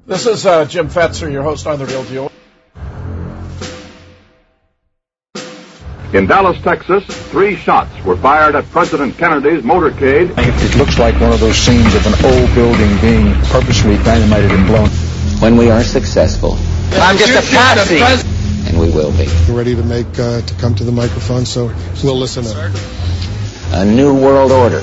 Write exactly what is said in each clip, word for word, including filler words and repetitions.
This is uh, Jim Fetzer, your host on The Real Deal. In Dallas, Texas, three shots were fired at President Kennedy's motorcade. It looks like one of those scenes of an old building being purposely dynamited and blown. When we are successful, I'm just a patsy, and we will be. We're ready to make uh, to come to the microphone, so we'll listen up. A new world order.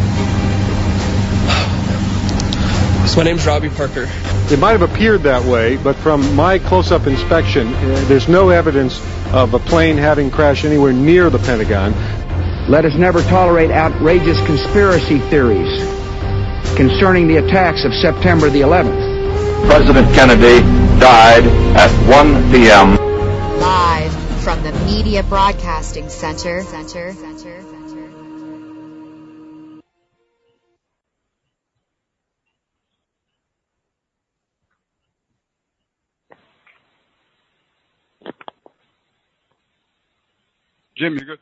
So my name's Robbie Parker. It might have appeared that way, but from my close-up inspection, uh, there's no evidence of a plane having crashed anywhere near the Pentagon. Let us never tolerate outrageous conspiracy theories concerning the attacks of September the eleventh. President Kennedy died at one p.m. Live from the Media Broadcasting Center. Center. Center. Jim, you're good.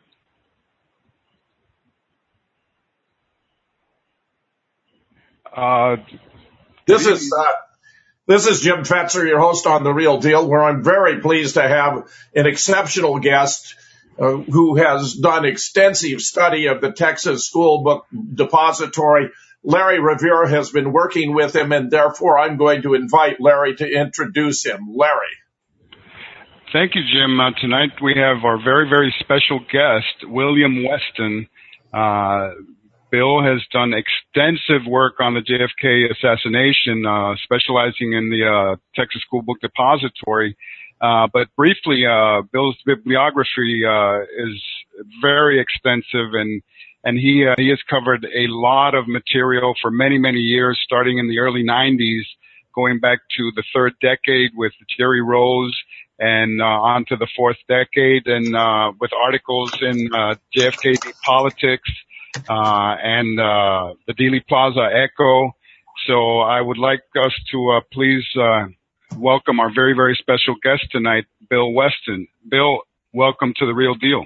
Uh, this is uh, this is Jim Fetzer, your host on The Real Deal, where I'm very pleased to have an exceptional guest uh, who has done extensive study of the Texas School Book Depository. Larry Revere has been working with him, and therefore I'm going to invite Larry to introduce him. Larry. Thank you, Jim. Uh, tonight we have our very, very special guest, William Weston. Uh, Bill has done extensive work on the J F K assassination, uh, specializing in the uh, Texas School Book Depository. Uh, but briefly, uh, Bill's bibliography uh, is very extensive, and and he uh, he has covered a lot of material for many, many years, starting in the early nineties, going back to the third decade with Jerry Rose, and uh, on to the fourth decade, and uh, with articles in uh, J F K Politics uh, and uh, the Dealey Plaza Echo. So I would like us to uh, please uh, welcome our very, very special guest tonight, Bill Weston. Bill, welcome to The Real Deal.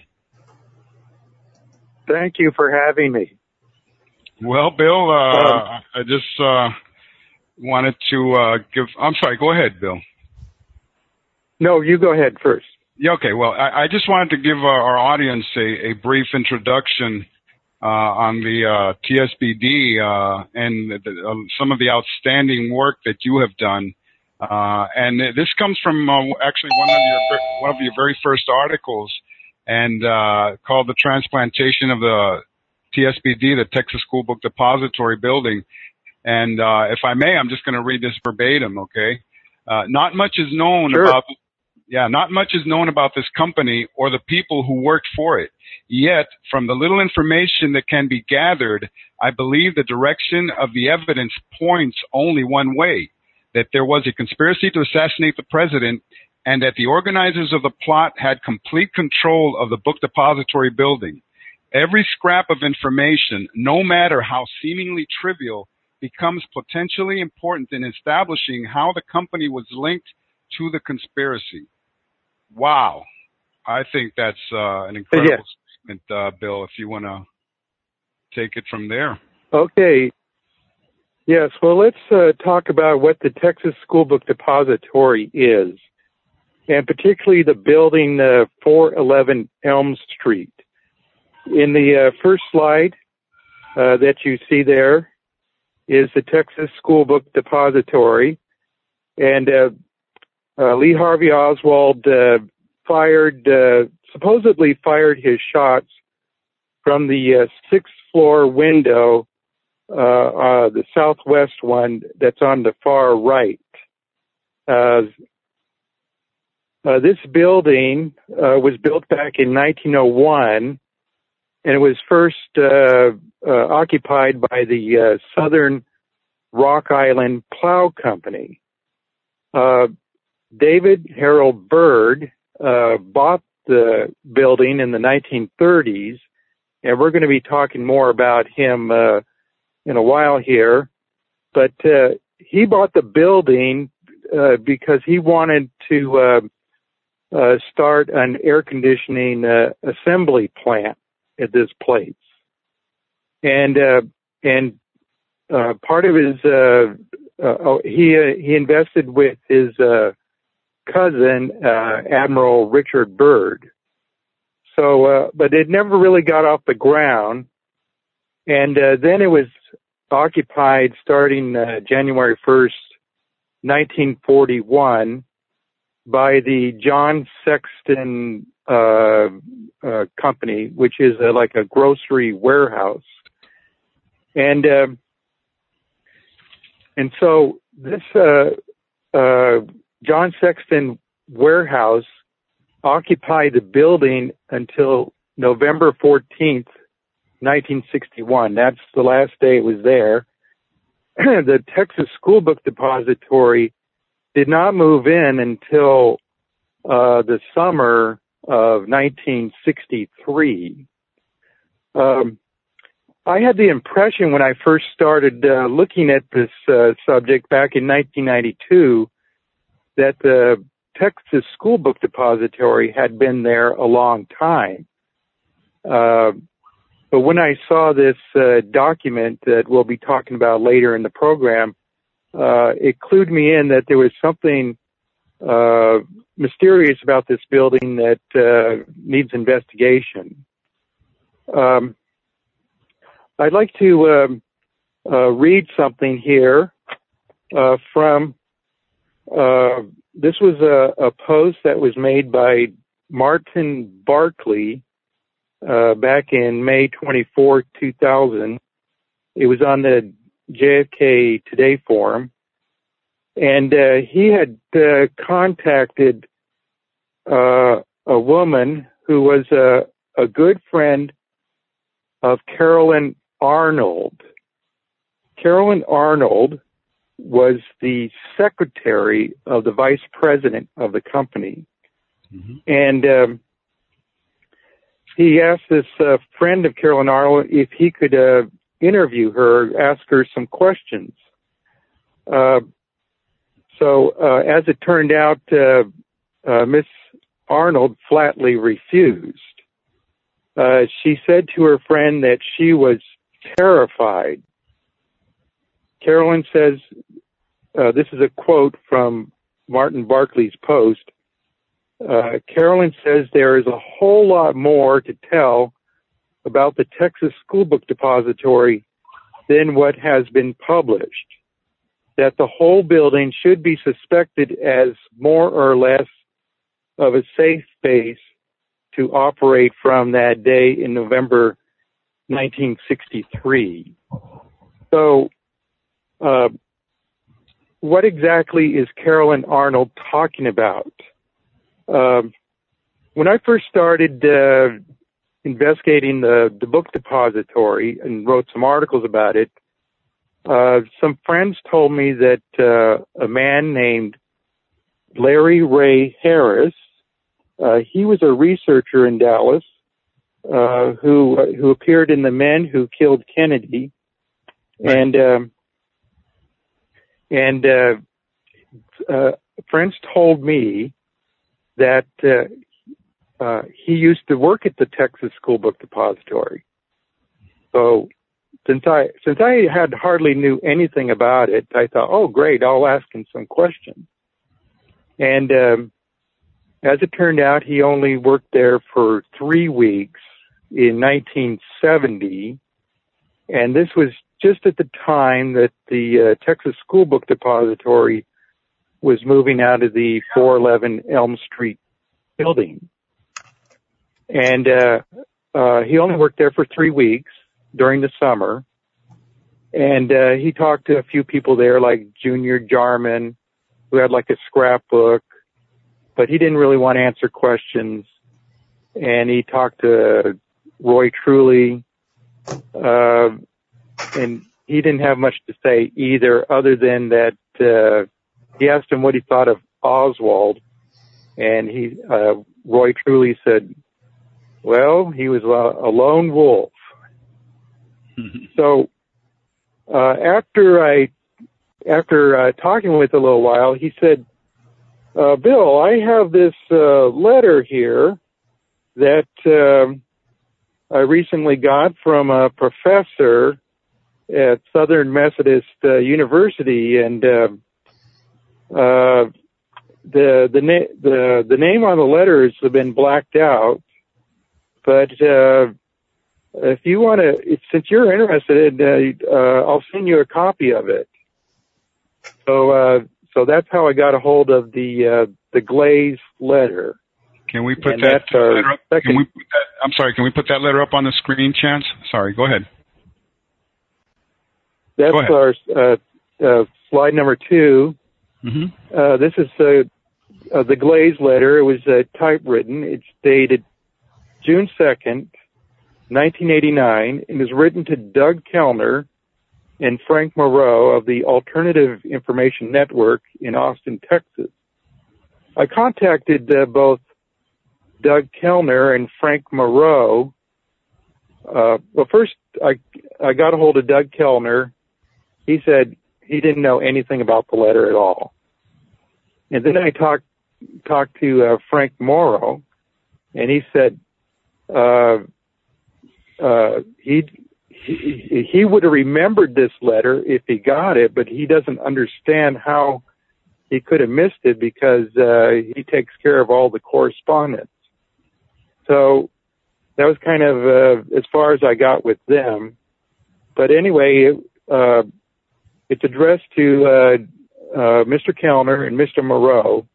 Thank you for having me. Well, Bill, uh, um, I just uh, wanted to uh, give – I'm sorry, go ahead, Bill. No, you go ahead first. Yeah, okay. Well, I, I just wanted to give our, our audience a, a brief introduction uh, on the uh, T S B D uh, and the, uh, some of the outstanding work that you have done. Uh, and this comes from uh, actually one of your one of your very first articles, and uh, called "The Transplantation of the T S B D, the Texas School Book Depository Building." And uh, if I may, I'm just going to read this verbatim. Okay. Uh, not much is known sure. about. Yeah, not much is known about this company or the people who worked for it. Yet, from the little information that can be gathered, I believe the direction of the evidence points only one way, that there was a conspiracy to assassinate the president and that the organizers of the plot had complete control of the book depository building. Every scrap of information, no matter how seemingly trivial, becomes potentially important in establishing how the company was linked to the conspiracy. Wow. I think that's uh, an incredible yes. statement, uh, Bill, if you want to take it from there. Okay. Yes, well, let's uh, talk about what the Texas School Book Depository is, and particularly the building uh, four eleven Elm Street. In the uh, first slide uh, that you see there is the Texas School Book Depository, and uh, Uh, Lee Harvey Oswald uh, fired, uh, supposedly fired his shots from the uh, sixth floor window, uh, uh, the southwest one that's on the far right. Uh, uh, this building uh, was built back in nineteen oh one, and it was first uh, uh, occupied by the uh, Southern Rock Island Plow Company. Uh, David Harold Byrd uh, bought the building in the nineteen thirties, and we're going to be talking more about him uh, in a while here. But uh, he bought the building uh, because he wanted to uh, uh, start an air conditioning uh, assembly plant at this place, and uh, and uh, part of his uh, uh, oh, he uh, he invested with his uh, cousin, uh, Admiral Richard Byrd. So, uh, but it never really got off the ground. And uh, then it was occupied starting uh, January first, nineteen forty-one, by the John Sexton uh, uh, Company, which is uh, like a grocery warehouse. And uh, and so this uh, uh, John Sexton warehouse occupied the building until November fourteenth, nineteen sixty-one. That's the last day it was there. The Texas School Book Depository did not move in until uh, the summer of nineteen sixty-three. Um, I had the impression when I first started uh, looking at this uh, subject back in nineteen ninety-two that the Texas School Book Depository had been there a long time. Uh, but when I saw this uh, document that we'll be talking about later in the program, uh, it clued me in that there was something uh, mysterious about this building that uh, needs investigation. Um, I'd like to um, uh, read something here uh, from, uh, this was a, a post that was made by Martin Barkley uh, back in May twenty-fourth, two thousand. It was on the J F K Today forum. And uh, he had uh, contacted uh, a woman who was a, a good friend of Carolyn Arnold. Carolyn Arnold was the secretary of the vice president of the company. Mm-hmm. And um, he asked this uh, friend of Carolyn Arnold if he could uh, interview her, ask her some questions. Uh, so uh, as it turned out, uh, uh, Miss Arnold flatly refused. Uh, she said to her friend that she was terrified. Carolyn says, uh, this is a quote from Martin Barkley's post. Uh, Carolyn says there is a whole lot more to tell about the Texas School Book Depository than what has been published. That the whole building should be suspected as more or less of a safe space to operate from that day in November nineteen sixty-three. So, uh, what exactly is Carolyn Arnold talking about? Um, when I first started uh, investigating the, the book depository and wrote some articles about it, uh, some friends told me that uh, a man named Larry Ray Harris, uh, he was a researcher in Dallas, uh, who who appeared in The Men Who Killed Kennedy, right. and um, and uh, uh, friends told me that uh, uh, he used to work at the Texas School Book Depository. So since I since I had hardly knew anything about it, I thought, oh great, I'll ask him some questions. And um, as it turned out, he only worked there for three weeks in nineteen seventy, and this was just at the time that the uh, Texas School Book Depository was moving out of the four eleven Elm Street building. And uh, uh, he only worked there for three weeks during the summer. And uh, he talked to a few people there, like Junior Jarman, who had like a scrapbook, but he didn't really want to answer questions. And he talked to Roy Truly, uh, and he didn't have much to say either, other than that uh, he asked him what he thought of Oswald, and he, uh, Roy Truly said, well, he was a, a lone wolf. So, uh, after I, after uh, talking with him a little while, he said, uh, Bill, I have this, uh, letter here that, um, I recently got from a professor at Southern Methodist uh, University, and uh, uh, the the, na- the the name on the letters have been blacked out. But uh, if you want to, since you're interested, uh, uh, I'll send you a copy of it. So uh, so that's how I got a hold of the uh, the Glaze letter. Can we put and that that's our letter up? second. Can we put that, I'm sorry, can we put that letter up on the screen, Chance? Sorry, go ahead. That's go ahead. our uh, uh, slide number two. Mm-hmm. Uh, this is uh, uh, the Glaze letter. It was uh, typewritten. It's dated June second, nineteen eighty-nine. It was written to Doug Kellner and Frank Moreau of the Alternative Information Network in Austin, Texas. I contacted uh, both Doug Kellner and Frank Moreau. Uh, well, first I I got a hold of Doug Kellner. He said he didn't know anything about the letter at all. And then I talked talked to uh, Frank Moreau, and he said uh, uh, he he he would have remembered this letter if he got it, but he doesn't understand how he could have missed it because uh, he takes care of all the correspondence. So that was kind of uh, as far as I got with them. But anyway, uh, it's addressed to uh, uh, Mister Kellner and Mister Moreau.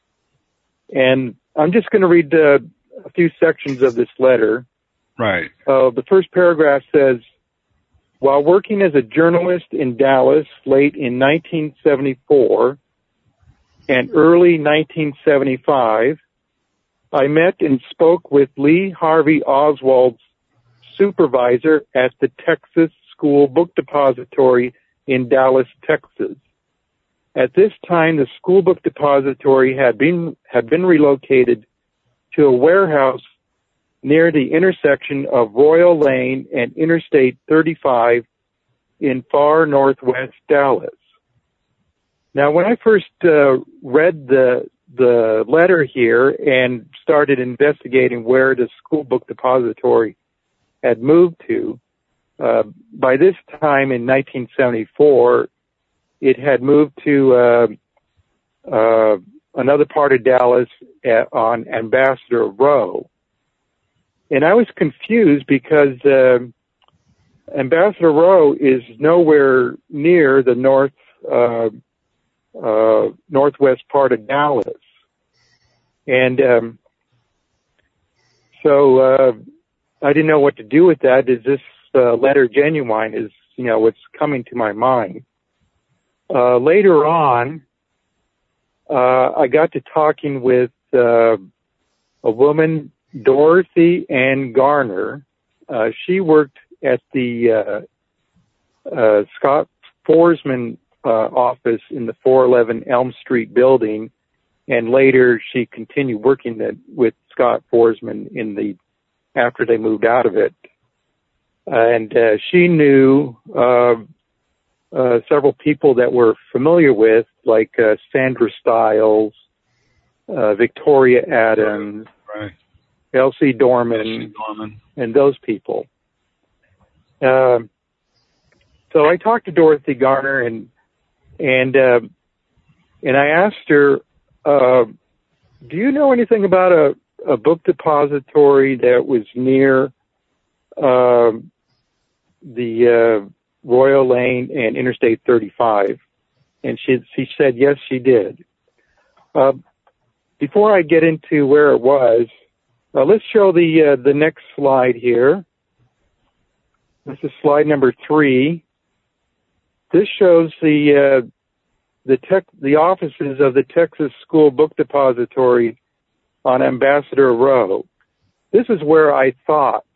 And I'm just going to read uh, a few sections of this letter. Right. Uh, the first paragraph says, while working as a journalist in Dallas late in nineteen seventy-four and early nineteen seventy-five, I met and spoke with Lee Harvey Oswald's supervisor at the Texas School Book Depository in Dallas, Texas. At this time, the School Book Depository had been had been relocated to a warehouse near the intersection of Royal Lane and Interstate thirty-five in far northwest Dallas. Now, when I first uh, read the the letter here and started investigating where the School Book Depository had moved to, uh, by this time in nineteen seventy-four, it had moved to uh, uh, another part of Dallas at, on Ambassador Row. And I was confused because uh, Ambassador Row is nowhere near the north uh, uh, northwest part of Dallas. And um, so uh, I didn't know what to do with that. Is this uh, letter genuine? Is, you know, what's coming to my mind. Uh, later on, uh, I got to talking with uh, a woman, Dorothy Ann Garner. Uh, she worked at the uh, uh, Scott Forsman uh, office in the four eleven Elm Street building, and later she continued working at, with Scott Forsman in the after they moved out of it. And uh, she knew uh, uh, several people that we're familiar with, like uh, Sandra Stiles, uh, Victoria Adams, right. Elsie Dorman, Elsie Dorman, and those people. Uh, so I talked to Dorothy Garner, and and uh, and I asked her, uh, "Do you know anything about a, a book depository that was near uh, the uh, Royal Lane and Interstate thirty-five?" And she she said yes, she did. Uh, before I get into where it was, Uh, let's show the uh, the next slide here. This is slide number three. This shows the uh, the tech the offices of the Texas School Book Depository on Ambassador Row. This is where I thought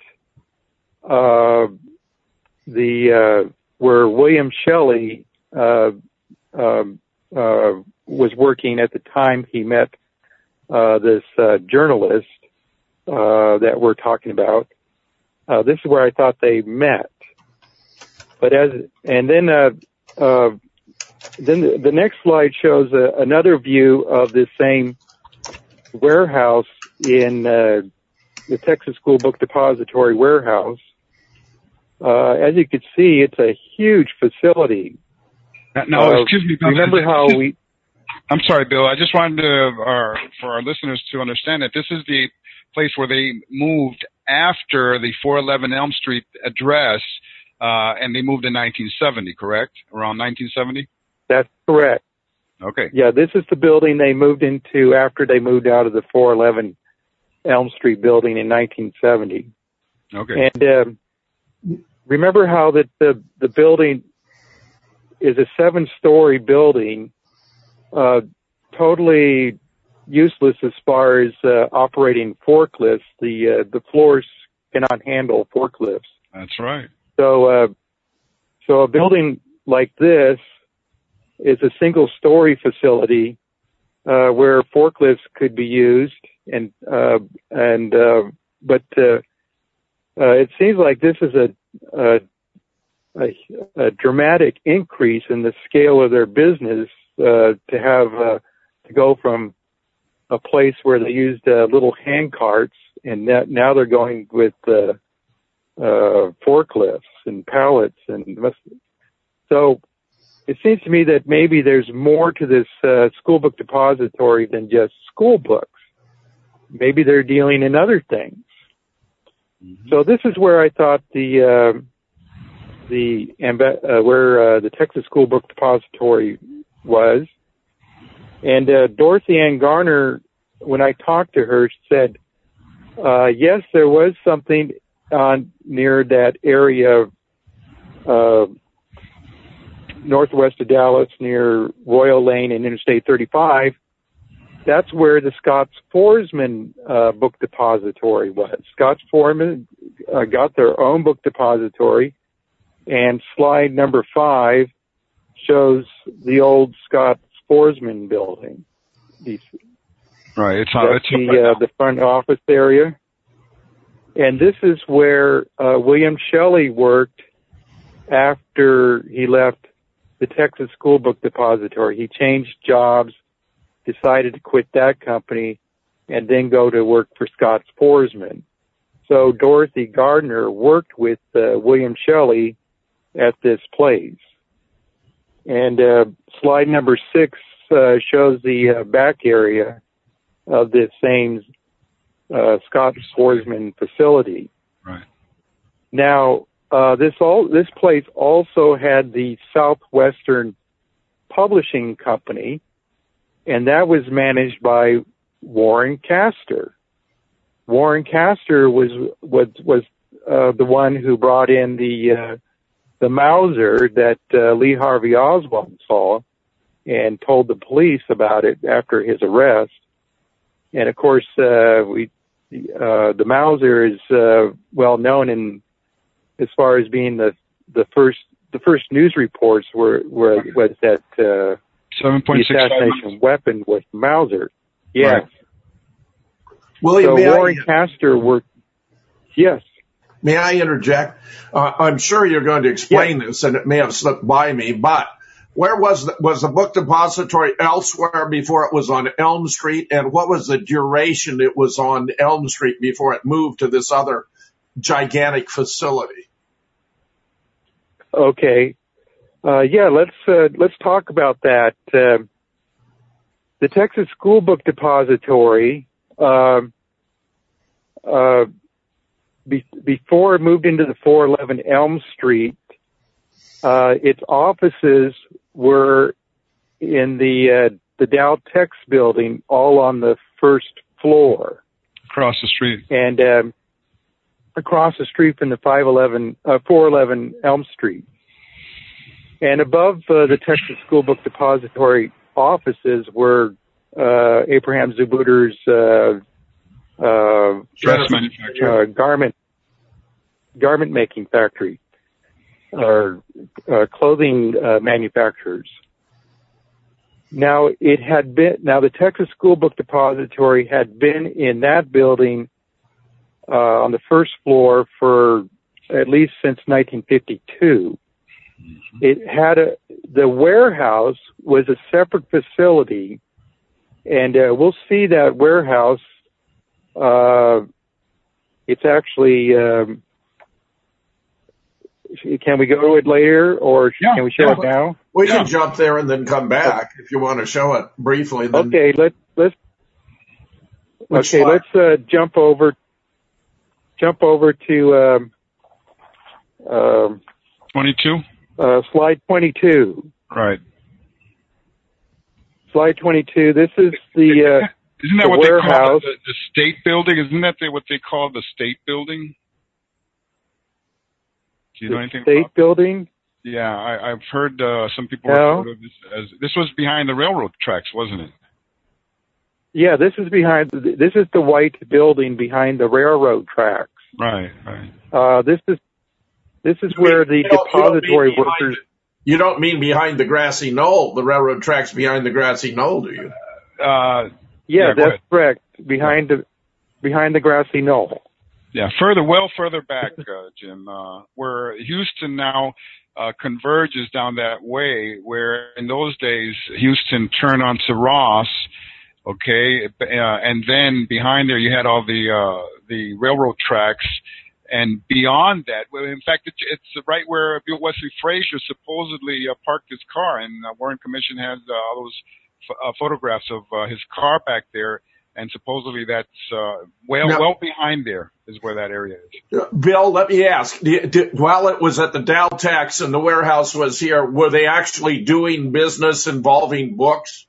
uh, the uh, where William Shelley uh, uh, uh, was working at the time he met uh, this uh, journalist. Uh, that we're talking about. Uh, this is where I thought they met. But as, and then, uh, uh, then the, the next slide shows uh, another view of the same warehouse in, uh, the Texas School Book Depository warehouse. Uh, as you can see, it's a huge facility. No, uh, excuse me. Bill, remember how is, we... I'm sorry, Bill. I just wanted to, uh, for our listeners to understand that this is the place where they moved after the four eleven Elm Street address, uh, and they moved in nineteen seventy, correct? Around nineteen seventy? That's correct. Okay. Yeah, this is the building they moved into after they moved out of the four eleven Elm Street building in nineteen seventy. Okay. And uh, remember how that the, the building is a seven-story building, uh, totally useless as far as uh, operating forklifts. The uh, the floors cannot handle forklifts. That's right. So, uh, so a building like this is a single-story facility uh, where forklifts could be used, and uh, and uh, but uh, uh, it seems like this is a, a a a dramatic increase in the scale of their business uh, to have uh, to go from a place where they used uh, little hand carts, and that, now they're going with uh, uh, forklifts and pallets, and so it seems to me that maybe there's more to this uh, school book depository than just school books. Maybe they're dealing in other things. Mm-hmm. So this is where I thought the uh, the uh, where uh, the Texas School Book Depository was. And uh, Dorothy Ann Garner, when I talked to her, said, uh, yes, there was something on near that area uh, northwest of Dallas, near Royal Lane and Interstate thirty-five. That's where the Scotts Foresman uh, Book Depository was. Scotts Foresman uh, got their own book depository, and slide number five shows the old Scotts Foresman building. These, right, it's, on, that's it's the, right uh, the front office area. And this is where uh, William Shelley worked after he left the Texas School Book Depository. He changed jobs, decided to quit that company, and then go to work for Scotts Foresman. So Dorothy Gardner worked with uh, William Shelley at this place. And uh, slide number six uh, shows the uh, back area of this same uh, Scotts Foresman facility. Right. Now, uh, this all this place also had the Southwestern Publishing Company, and that was managed by Warren Castor. Warren Castor was was was uh, the one who brought in the uh, the Mauser that uh, Lee Harvey Oswald saw and told the police about it after his arrest. And of course, uh, we uh, the Mauser is uh, well known in as far as being the the first the first news reports were were was that uh, seven point six the assassination weapon was Mauser. Yes. Right. William, so Warren I, Castor worked. Yes. May I interject? Uh, I'm sure you're going to explain yes. this, and it may have slipped by me, but where was the, was the book depository elsewhere before it was on Elm Street, and what was the duration it was on Elm Street before it moved to this other gigantic facility? Okay. Uh, yeah, let's uh, let's talk about that. Uh, the Texas School Book Depository, uh, uh, be, before it moved into the four eleven Elm Street, uh, its offices were in the uh, the Dow Tex building, all on the first floor, across the street, and um, across the street from the five eleven, uh, four eleven Elm Street. And above uh, the Texas School Book Depository offices were uh, Abraham Zubuter's uh, uh, dress manufacturer, uh, garment garment making factory, or uh, clothing uh, manufacturers. Now it had been. Now the Texas School Book Depository had been in that building uh, on the first floor for at least since nineteen fifty-two. It had a, the warehouse was a separate facility, and uh, we'll see that warehouse. Uh, it's actually um, can we go to it later, or yeah, can we show yeah, it now? We yeah. can jump there and then come back if you want to show it briefly. Then. Okay, let's let's Which okay, slide? let's uh, jump over jump over to um, um, twenty-two. Uh, slide twenty-two. Right. Slide twenty-two. This is the uh, Isn't that the what warehouse. they call the, the state building? Isn't that what they call the state building? Do you know anything state about building? Yeah, I, I've heard uh, some people No. refer to this as this was behind the railroad tracks, wasn't it? Yeah, this is behind. This is the white building behind the railroad tracks. Right, right. Uh, this is this is You where mean- the you don't- you don't mean depository behind workers. the- You don't mean behind the grassy knoll, the railroad tracks behind the grassy knoll, do you? Uh, Yeah, yeah, go that's ahead. correct. Behind the behind the grassy knoll. Yeah, further, well further back, uh, Jim, uh, where Houston now uh, converges down that way, where in those days Houston turned onto Ross, okay, uh, and then behind there you had all the uh, the railroad tracks, and beyond that, well, in fact, it's, it's right where Bill Wesley Frazier supposedly uh, parked his car, and uh, Warren Commission has uh, all those f- uh, photographs of uh, his car back there. And supposedly that's uh, well Now- well behind there is where that area is. Bill, let me ask, did, did, while it was at the Daltex and the warehouse was here, were they actually doing business involving books?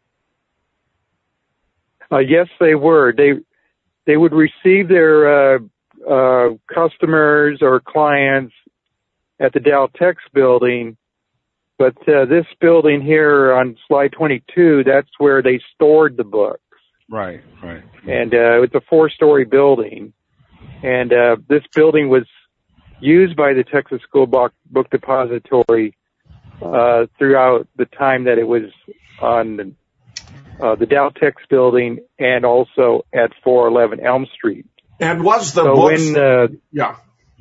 Uh, yes, they were. They they would receive their uh, uh, customers or clients at the Daltex building, but uh, this building here on slide twenty-two, that's where they stored the books. Right, right. And uh, it's a four-story building, and uh, this building was used by the Texas School Book, Book Depository uh, throughout the time that it was on the, uh, the Daltex building and also at four eleven Elm Street. And was the so books... when uh, yeah.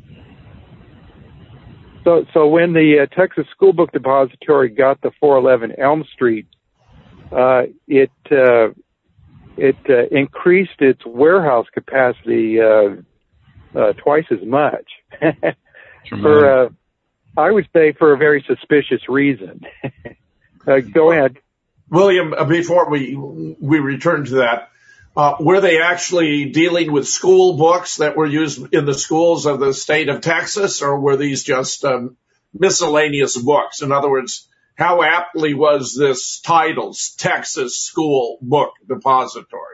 so so when the uh, Texas School Book Depository got the four eleven Elm Street, uh, it uh, it uh, increased its warehouse capacity uh, uh, twice as much. for uh, I would say for a very suspicious reason. uh, go ahead. William, uh, before we we return to that, uh, were they actually dealing with school books that were used in the schools of the state of Texas, or were these just um, miscellaneous books? In other words, how aptly was this title, Texas School Book Depository?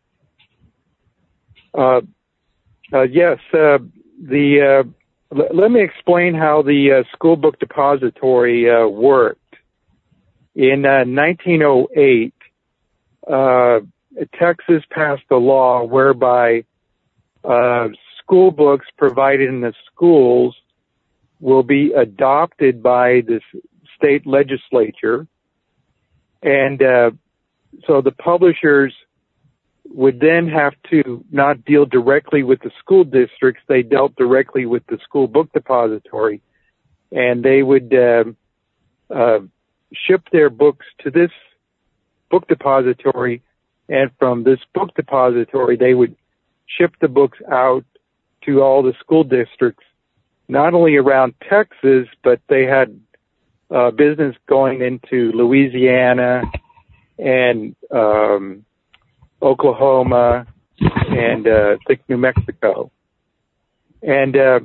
Uh, uh, yes, uh, the uh, l- let me explain how the uh, School Book Depository uh, worked. In uh, nineteen oh eight, uh, Texas passed a law whereby uh, school books provided in the schools will be adopted by the state legislature, and uh, so the publishers would then have to not deal directly with the school districts. They dealt directly with the School Book Depository, and they would uh, uh, ship their books to this book depository, and from this book depository, they would ship the books out to all the school districts, not only around Texas, but they had uh, business going into Louisiana and um, Oklahoma and uh, I think New Mexico. And uh,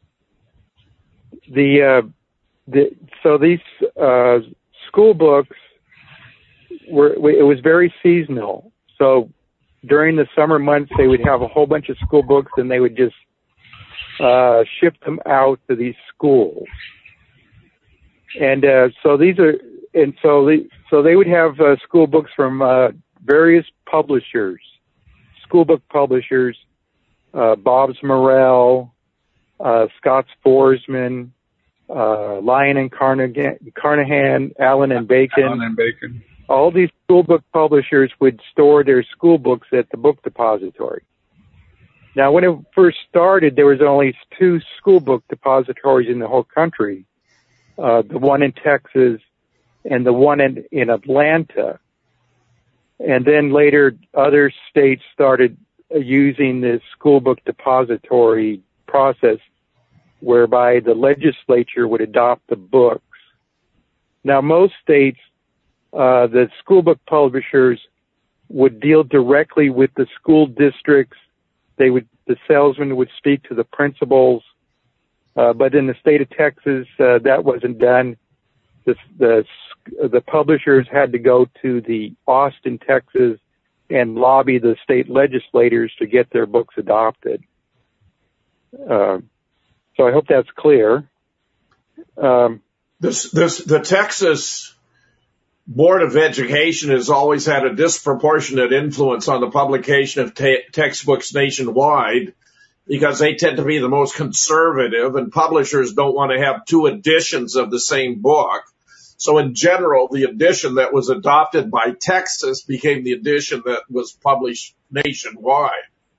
the, uh, the so these uh, school books were it was very seasonal. So during the summer months, they would have a whole bunch of school books, and they would just uh, ship them out to these schools. And uh, so these are, and so the, so they would have uh, school books from uh, various publishers, school book publishers, uh, Bob's Morell, uh, Scott's Forsman, uh, Lyon and Carnahan, Carnahan, Allen and Bacon. Allen and Bacon. All these school book publishers would store their school books at the book depository. Now, when it first started, there was only two school book depositories in the whole country, uh, the one in Texas and the one in, in Atlanta. And then later, other states started using this school book depository process. whereby the legislature would adopt the books. Now, most states, uh, the school book publishers would deal directly with the school districts. They would, the salesman would speak to the principals. Uh, but in the state of Texas, uh, that wasn't done. The, the, the publishers had to go to the Austin, Texas, and lobby the state legislators to get their books adopted. Uh, so I hope that's clear. Um, this, this, the Texas Board of Education has always had a disproportionate influence on the publication of te- textbooks nationwide because they tend to be the most conservative, and publishers don't want to have two editions of the same book. So in general, the edition that was adopted by Texas became the edition that was published nationwide.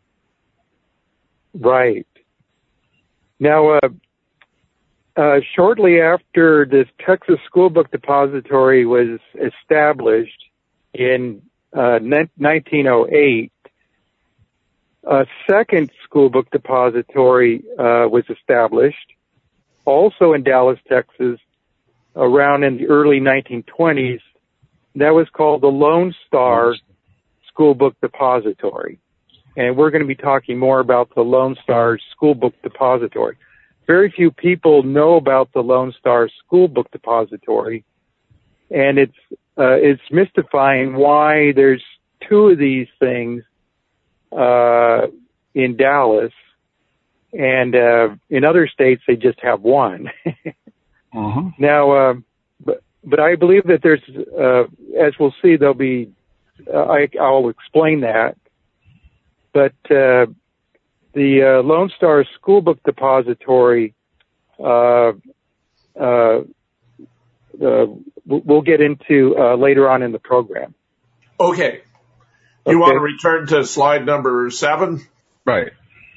Right. Now, uh, uh, shortly after this Texas School Book Depository was established in uh, nineteen oh eight, a second school book depository uh, was established, also in Dallas, Texas, around in the early nineteen twenties. That was called the Lone Star School Book Depository. And we're going to be talking more about the Lone Star School Book Depository. Very few people know about the Lone Star School Book Depository, and it's uh, it's mystifying why there's two of these things uh, in Dallas, and uh, in other states they just have one. uh-huh. Now, uh, but but I believe that there's, uh, as we'll see, there'll be. Uh, I, I'll explain that, but. Uh, The uh, Lone Star School Book Depository, uh, uh, uh, we'll get into uh, later on in the program. Okay. You okay. want to return to slide number seven? Right.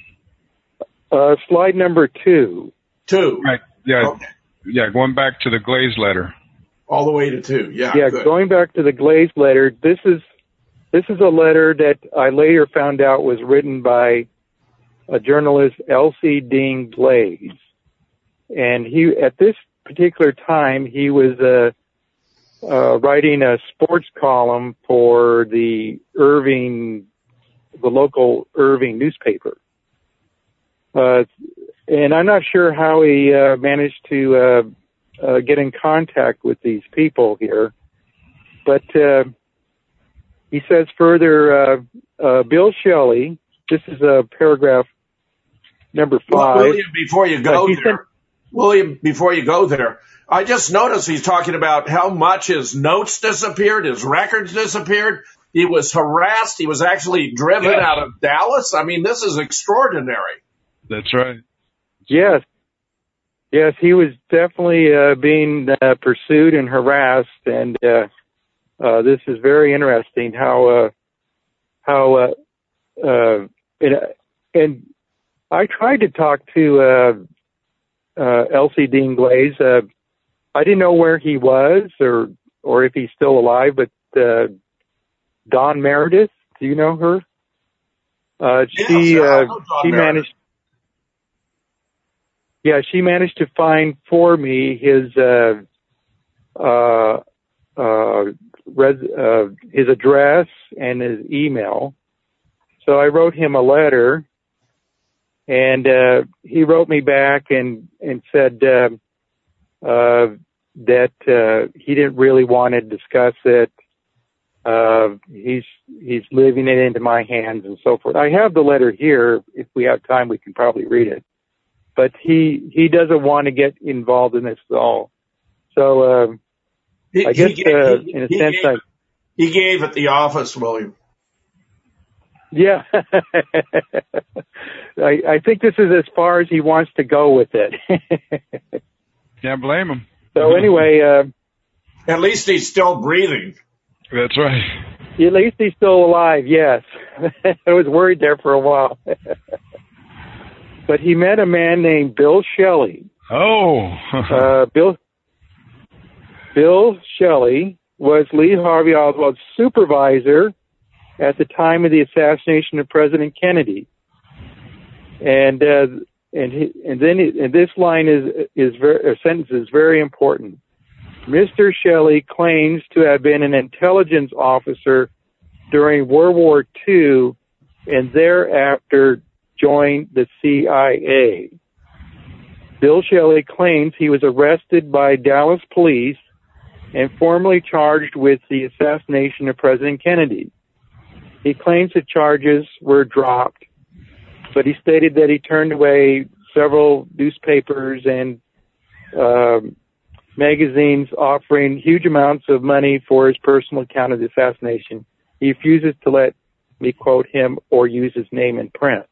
Uh, slide number two. Two. Right. Yeah. Okay. Yeah. Going back to the Glaze letter. All the way to two. Yeah. Yeah. Good. Going back to the Glaze letter. This is this is a letter that I later found out was written by a journalist, Elsie Dean Glaze. And he, at this particular time, he was, uh, uh, writing a sports column for the Irving, the local Irving newspaper. Uh, and I'm not sure how he, uh, managed to, uh, uh, get in contact with these people here. But, uh, he says further, uh, uh, Bill Shelley, this is a paragraph number five. Well, William, before you go uh, there, said, William, before you go there, I just noticed he's talking about how much his notes disappeared, his records disappeared. He was harassed. He was actually driven yes. out of Dallas. I mean, this is extraordinary. That's right. Yes. Yes, he was definitely uh, being uh, pursued and harassed, and uh, uh, this is very interesting how uh, how uh, uh, it, and I tried to talk to uh, uh, Elsie Dean Glaze. Uh, I didn't know where he was or or if he's still alive, but uh, Dawn Meredith, do you know her? Uh, yes, she uh, she Meredith. managed. Yeah, she managed to find for me his uh, uh, uh, res, uh, his address and his email. So I wrote him a letter, and uh, he wrote me back and and said uh, uh, that uh, he didn't really want to discuss it. Uh, he's he's leaving it into my hands and so forth. I have the letter here. If we have time, we can probably read it. But he, he doesn't want to get involved in this at all. So, uh, he, I guess, he, uh, he, in a he sense, gave, I, he gave at the office, William. Yeah. I, I think this is as far as he wants to go with it. Can't blame him. So anyway, uh, at least he's still breathing. That's right. At least he's still alive. Yes. I was worried there for a while. But he met a man named Bill Shelley. Oh. uh, Bill Bill Shelley was Lee Harvey Oswald's supervisor at the time of the assassination of President Kennedy. And uh, and he, and then he, and this line is is very, a sentence is very important. Mister Shelley claims to have been an intelligence officer during World War Two and thereafter joined the C I A. Bill Shelley claims he was arrested by Dallas police and formally charged with the assassination of President Kennedy. He claims the charges were dropped, but he stated that he turned away several newspapers and um, magazines offering huge amounts of money for his personal account of the assassination. He refuses to let me quote him or use his name in print.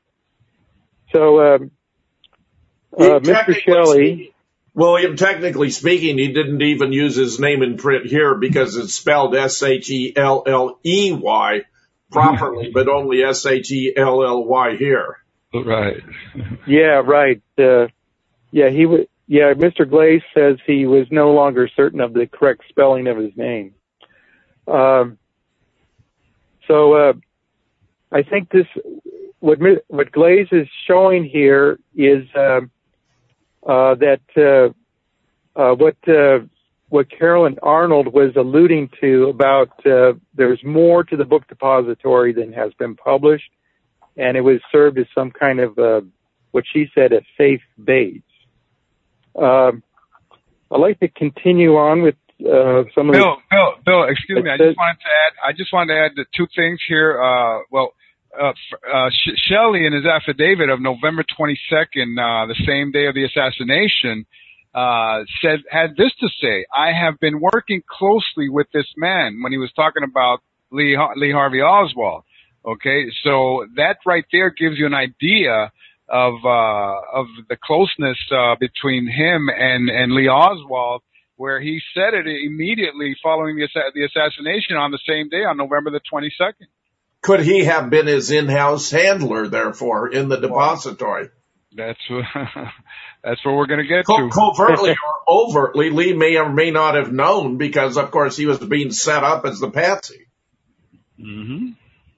So, um, uh, Mister Shelley... William, technically speaking, he didn't even use his name in print here because it's spelled S H E L L E Y properly, but only S H E L L Y here. Right. Yeah, right. Uh, yeah, he was. Yeah, Mister Glaze says he was no longer certain of the correct spelling of his name. Um, so uh, I think this what what Glaze is showing here is uh, uh, that uh, uh, what uh, what Carolyn Arnold was alluding to about uh, there's more to the book depository than has been published, and it was served as some kind of uh, what she said a safe base. Um, I'd like to continue on with uh, some of Bill, the... Bill, Bill, excuse me. I just wanted to add. I just wanted to add the two things here. Uh, well, uh, uh, Sh- Shelley in his affidavit of November twenty-second, uh, the same day of the assassination, uh, said had this to say: "I have been working closely with this man." When he was talking about Lee Lee Harvey Oswald. Okay, so that right there gives you an idea of uh, of the closeness uh, between him and, and Lee Oswald, where he said it immediately following the, the assassination on the same day, on November the twenty-second. Could he have been his in-house handler, therefore, in the depository? That's that's what we're going to get Co- to. Covertly or overtly, Lee may or may not have known because, of course, he was being set up as the patsy. Mm-hmm.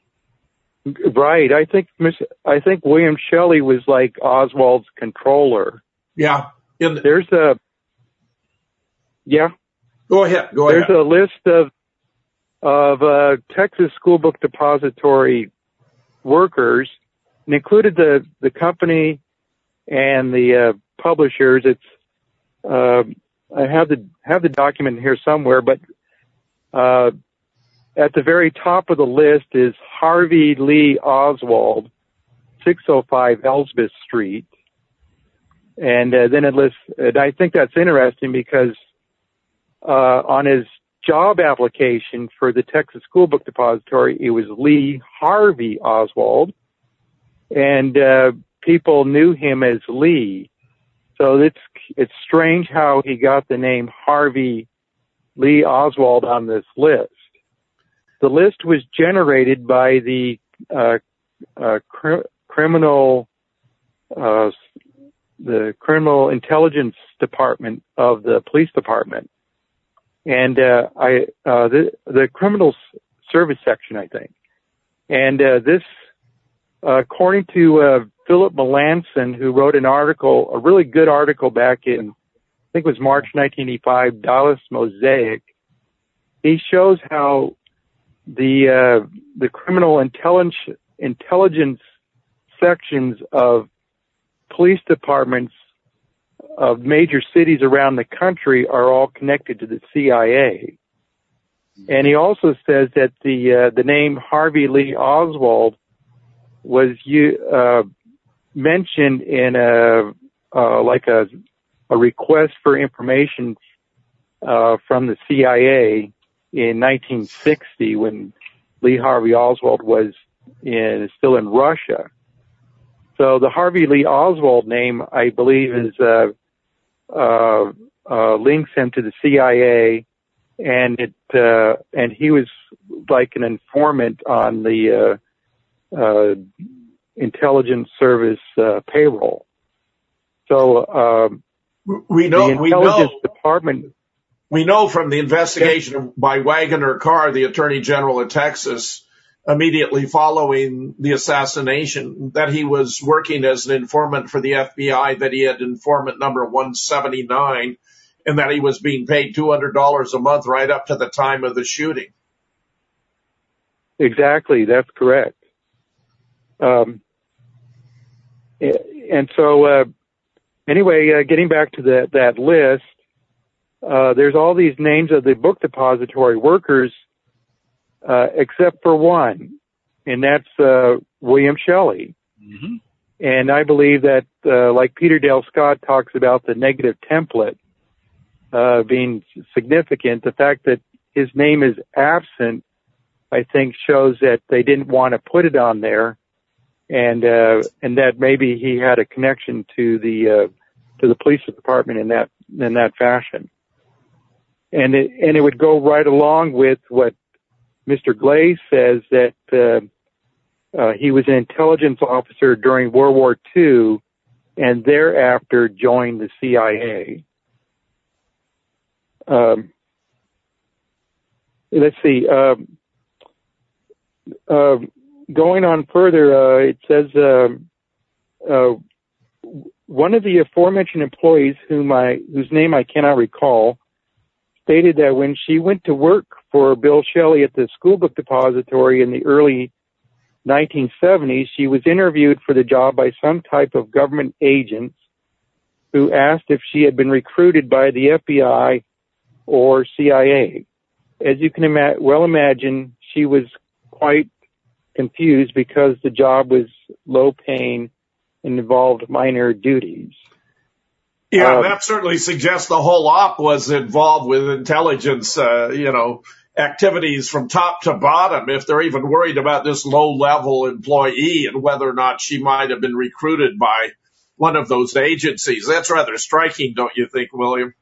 Right. I think Miss. I think William Shelley was like Oswald's controller. Yeah. In the, There's a. Yeah. Go ahead. Go There's ahead. a list of of uh, Texas School Book Depository workers, and included the the company and the uh, publishers. It's. Uh, I have the have the document here somewhere, but. Uh, At the very top of the list is Harvey Lee Oswald, six oh five Elsbeth Street. And uh, then it lists, and I think that's interesting because uh, on his job application for the Texas School Book Depository, it was Lee Harvey Oswald. And uh, people knew him as Lee. So it's, it's strange how he got the name Harvey Lee Oswald on this list. The list was generated by the uh, uh, cr- criminal, uh, the criminal intelligence department of the police department, and uh, I uh, the the criminal service section, I think. And uh, this, uh, according to uh, Philip Melanson, who wrote an article, a really good article back in, I think it was March nineteen eighty-five, Dallas Mosaic. He shows how the uh, the criminal intelligence intelligence sections of police departments of major cities around the country are all connected to the C I A. And he also says that the uh, the name Harvey Lee Oswald was uh, mentioned in a uh, like a a request for information uh, from the C I A in nineteen sixty, when Lee Harvey Oswald was in, still in Russia. So the Harvey Lee Oswald name, I believe, is uh, uh, uh, links him to the C I A, and it uh, and he was like an informant on the uh, uh, intelligence service uh, payroll. So um, we know the intelligence we know. department. We know from the investigation by Waggoner Carr, the Attorney General of Texas, immediately following the assassination, that he was working as an informant for the F B I, that he had informant number one seventy-nine, and that he was being paid two hundred dollars a month right up to the time of the shooting. Exactly, that's correct. Um, and so, uh, anyway, uh, getting back to that, that list, uh, there's all these names of the book depository workers, uh, except for one, and that's uh, William Shelley. Mm-hmm. And I believe that, uh, like Peter Dale Scott talks about the negative template uh, being significant, the fact that his name is absent, I think, shows that they didn't want to put it on there, and uh, and that maybe he had a connection to the uh, to the police department in that in that fashion. And it and it would go right along with what Mister Glaze says, that uh, uh, he was an intelligence officer during World War Two, and thereafter joined the C I A. Um, let's see. Um, uh, going on further, uh, it says uh, uh, one of the aforementioned employees, whom I whose name I cannot recall, stated that when she went to work for Bill Shelley at the school book depository in the early nineteen seventies, she was interviewed for the job by some type of government agents who asked if she had been recruited by the F B I or C I A. As you can ima- well imagine, she was quite confused because the job was low paying and involved minor duties. Yeah, um, that certainly suggests the whole op was involved with intelligence, uh, you know, activities from top to bottom, if they're even worried about this low-level employee and whether or not she might have been recruited by one of those agencies. That's rather striking, don't you think, William?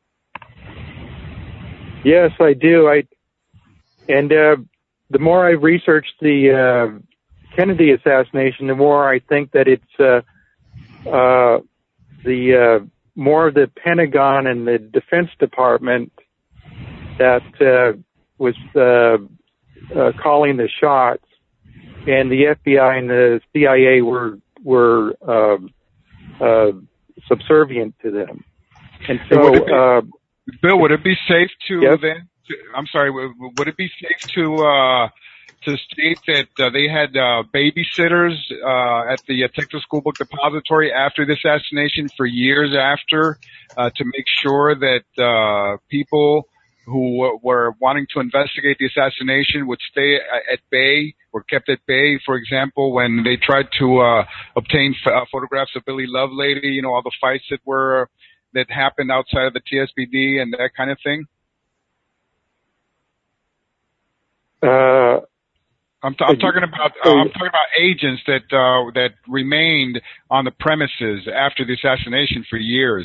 Yes, I do. I and uh, the more I researched the uh, Kennedy assassination, the more I think that it's uh, uh, the uh, more of the Pentagon and the Defense Department that uh, was uh, uh, calling the shots, and the F B I and the C I A were were uh, uh, subservient to them. And so, would it be, uh, Bill, would it be safe to yes? then? To, I'm sorry. Would it be safe to uh, to state that uh, they had uh, babysitters uh, at the uh, Texas School Book Depository after the assassination for years after uh, to make sure that uh, people who were wanting to investigate the assassination would stay at bay or kept at bay? For example, when they tried to uh, obtain f- uh, photographs of Billy Lovelady, you know, all the fights that were that happened outside of the T S B D and that kind of thing. Uh, I'm, t- I'm talking about uh, I'm talking about agents that uh, that remained on the premises after the assassination for years.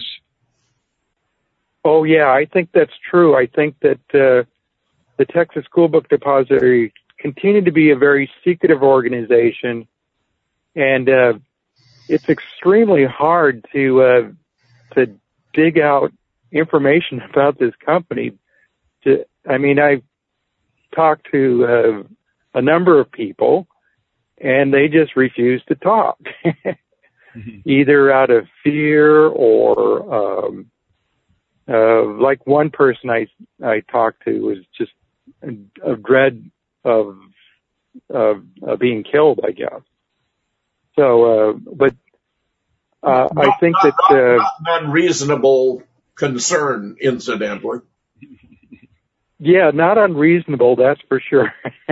Oh yeah, I think that's true. I think that uh, the Texas School Book Depository continued to be a very secretive organization, and uh, it's extremely hard to uh, to dig out information about this company. To, I mean, I've talked to uh, a number of people, and they just refuse to talk, mm-hmm. either out of fear or, um, uh, like one person I I talked to was just a, a dread of, of of being killed, I guess. So, uh, but uh, not, I think not, that uh, not an unreasonable concern, incidentally. Yeah, not unreasonable, that's for sure.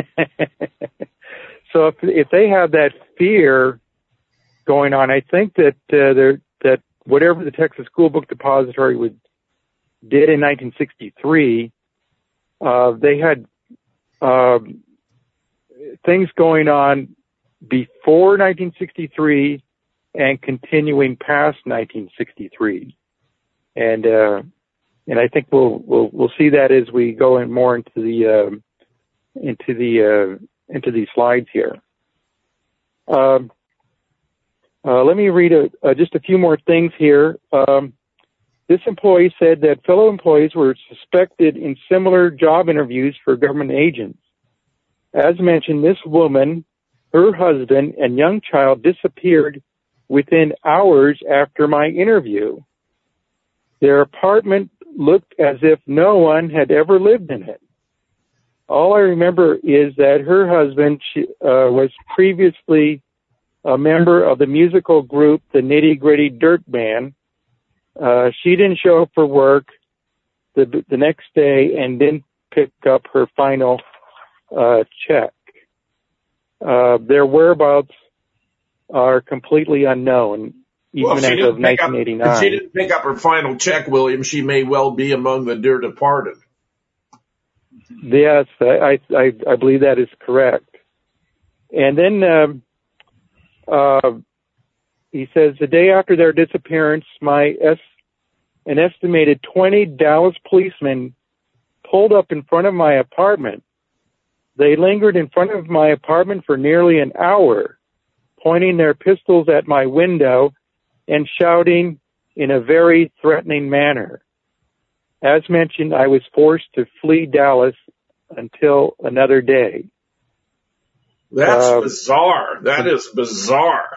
So if if they have that fear going on, I think that uh, there that whatever the Texas School Book Depository would, did in nineteen sixty-three, uh, they had um, things going on before nineteen sixty-three and continuing past nineteen sixty-three, and. Uh, And I think we'll we'll we'll see that as we go in more into the uh, into the uh, into these slides here. Um, uh, let me read a, uh, just a few more things here. Um, this employee said that fellow employees were suspected in similar job interviews for government agents. As mentioned, this woman, her husband, and young child disappeared within hours after my interview. Their apartment looked as if no one had ever lived in it. All I remember is that her husband she, uh, was previously a member of the musical group, the Nitty Gritty Dirt Band. Uh, she didn't show up for work the, the next day and didn't pick up her final uh, check. Uh, their whereabouts are completely unknown, even well, as of nineteen eighty-nine. Up, if she didn't pick up her final check, William, she may well be among the dear departed. Yes, I, I, I believe that is correct. And then um, uh, he says, the day after their disappearance, my es- an estimated twenty Dallas policemen pulled up in front of my apartment. They lingered in front of my apartment for nearly an hour, pointing their pistols at my window and shouting in a very threatening manner. As mentioned, I was forced to flee Dallas until another day. That's uh, bizarre. That is bizarre.